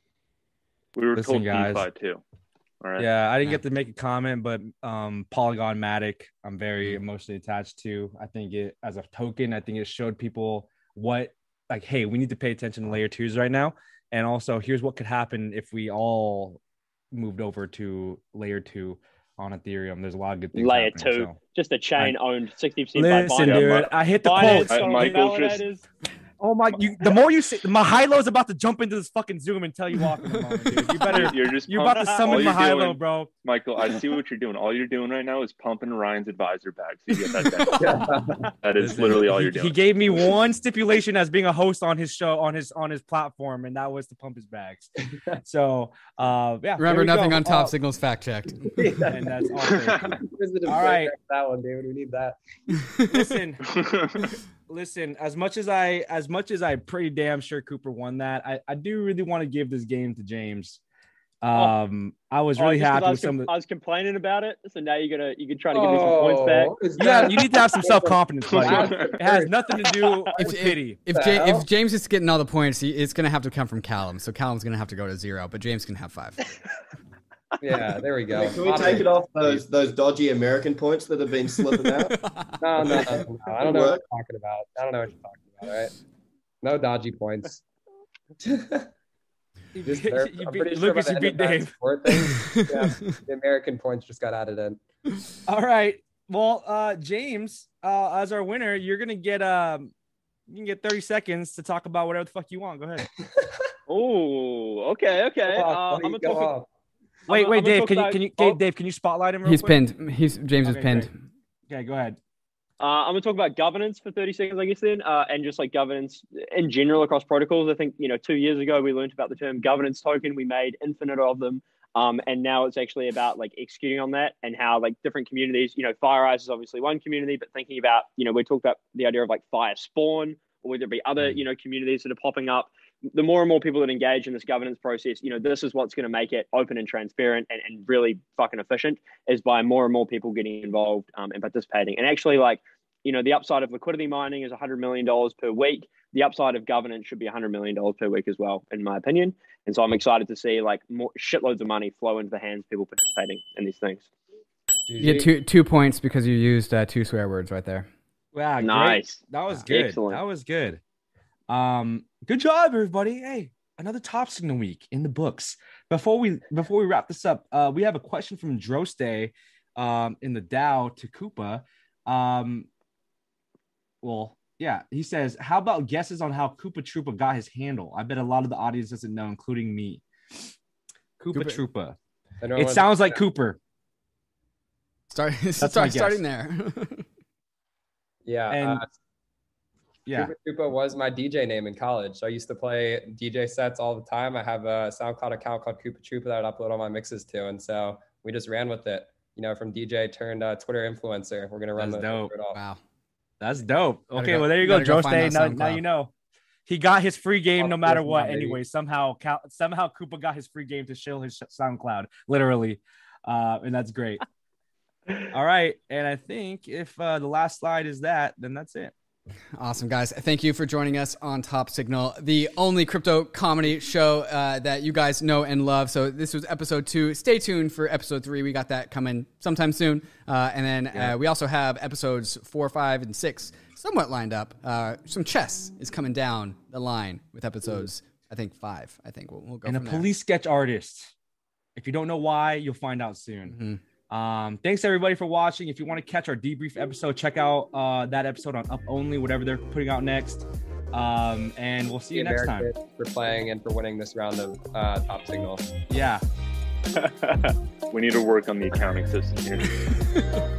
We were Listen, told guys. DeFi too. All right. Yeah, I didn't Yeah. get to make a comment, but um, Polygon Matic, I'm very emotionally attached to. I think it as a token, I think it showed people what, like, hey, we need to pay attention to layer twos right now. And also, here's what could happen if we all moved over to layer two on Ethereum. There's a lot of good things. Layer happening, two, so. just a chain owned sixty percent by Listen, Binance. dude, I hit the Binance, quotes. I- got Michael all just- validators. Oh my! You, the more you say, Mahilo about to jump into this fucking Zoom and tell you off in a moment, dude. You better. You're just You're about to pumping- summon all you're Mahilo, doing- bro. Michael, I see what you're doing. All you're doing right now is pumping Ryan's advisor back. So you get that down. That is Listen, literally all he, you're doing. He gave me one stipulation as being a host on his show, on his on his platform, and that was to pump his bags. So, uh, yeah. Remember, there we nothing go. on Top Uh, Signals fact checked. and that's awesome. All right. That one, David. We need that. Listen, listen. As much as I, as much as I'm pretty damn sure Cooper won that, I, I do really want to give this game to James. Um, I was Oh, really just 'cause happy I with was, some com- of the. I was complaining about it, so now you're gonna you can try to give me some points back. Oh, is Yeah, that- you need to have some self confidence, buddy. It has nothing to do If, with if, pity. if, The Ja- hell? if James is getting all the points, he, it's going to have to come from Callum. So Callum's going to have to go to zero, but James can have five. Yeah, there we go. can we take it off those those dodgy American points that have been slipping out? No, no, no, no. I don't know what you're talking about. I don't know what you're talking about, all right? No dodgy points. You Just beat, there- you I'm beat- pretty sure Lucas, by you the beat end of that Dave. sport thing, yeah, the American points just got added in. All right. Well, uh, James, uh, as our winner, you're gonna get um, you can get thirty seconds to talk about whatever the fuck you want. Go ahead. Oh, okay, okay. Go Uh, off, I'm buddy, gonna go talk. off. Wait, I'm wait, gonna Dave. talk Can you about- can you oh. Dave? Can you spotlight him? Real He's quick? pinned. He's James is Okay, pinned. great. Okay, go ahead. Uh, I'm gonna talk about governance for thirty seconds, I guess, then, uh, and just like governance in general across protocols. I think you know, two years ago we learned about the term governance token. We made infinite of them, um, and now it's actually about like executing on that and how like different communities. You know, FireEye is obviously one community, but thinking about you know we talked about the idea of like Fire Spawn, or whether it be other you know communities that are popping up. The more and more people that engage in this governance process, you know, this is what's going to make it open and transparent and, and really fucking efficient is by more and more people getting involved um, and participating. And actually, like, you know, the upside of liquidity mining is one hundred million dollars per week. The upside of governance should be one hundred million dollars per week as well, in my opinion. And so I'm excited to see like more shitloads of money flow into the hands of people participating in these things. You get two two points because you used uh, two swear words right there. Wow, great. Nice. That was good. Excellent. That was good. Um, good job, everybody. Hey, another Top Signal week in the books. Before we before we wrap this up, uh, we have a question from Droste um, in the DAO to Koopa. Um, well, yeah, he says, how about guesses on how Koopa Troopa got his handle? I bet a lot of the audience doesn't know, including me. Koopa Koopa- Troopa. Anyone It want- sounds like Cooper. Start my start guess. starting there. Yeah, And- uh, Yeah. Koopa Troopa was my D J name in college. So I used to play D J sets all the time. I have a SoundCloud account called Koopa Troopa that I upload all my mixes to, and so we just ran with it. You know, from D J turned uh, Twitter influencer. We're gonna run That's the dope. it all. Wow. That's dope. Gotta Okay, go- well, there you go, gotta go Droste. find that Now, now SoundCloud. you know. He got his free game no Oh, matter yeah, what. baby. Anyway, somehow Cal- somehow Koopa got his free game to shill his SoundCloud, literally, uh, and that's great. All right, and I think if uh, the last slide is that, then that's it. Awesome, guys. Thank you for joining us on Top Signal, the only crypto comedy show uh, that you guys know and love. So this was episode two. Stay tuned for episode three. We got that coming sometime soon. Uh, and then Yeah. uh, we also have episodes four, five, and six somewhat lined up. Uh, some chess is coming down the line with episodes, I think five. I think we'll, we'll go And a from there. police sketch artist. If you don't know why, you'll find out soon. Mm-hmm. Um, thanks everybody for watching. If you want to catch our debrief episode, check out uh, that episode on Up Only, whatever they're putting out next. Um, and we'll see you next time. For playing and for winning this round of uh, Top Signal. Yeah. We need to work on the accounting system here.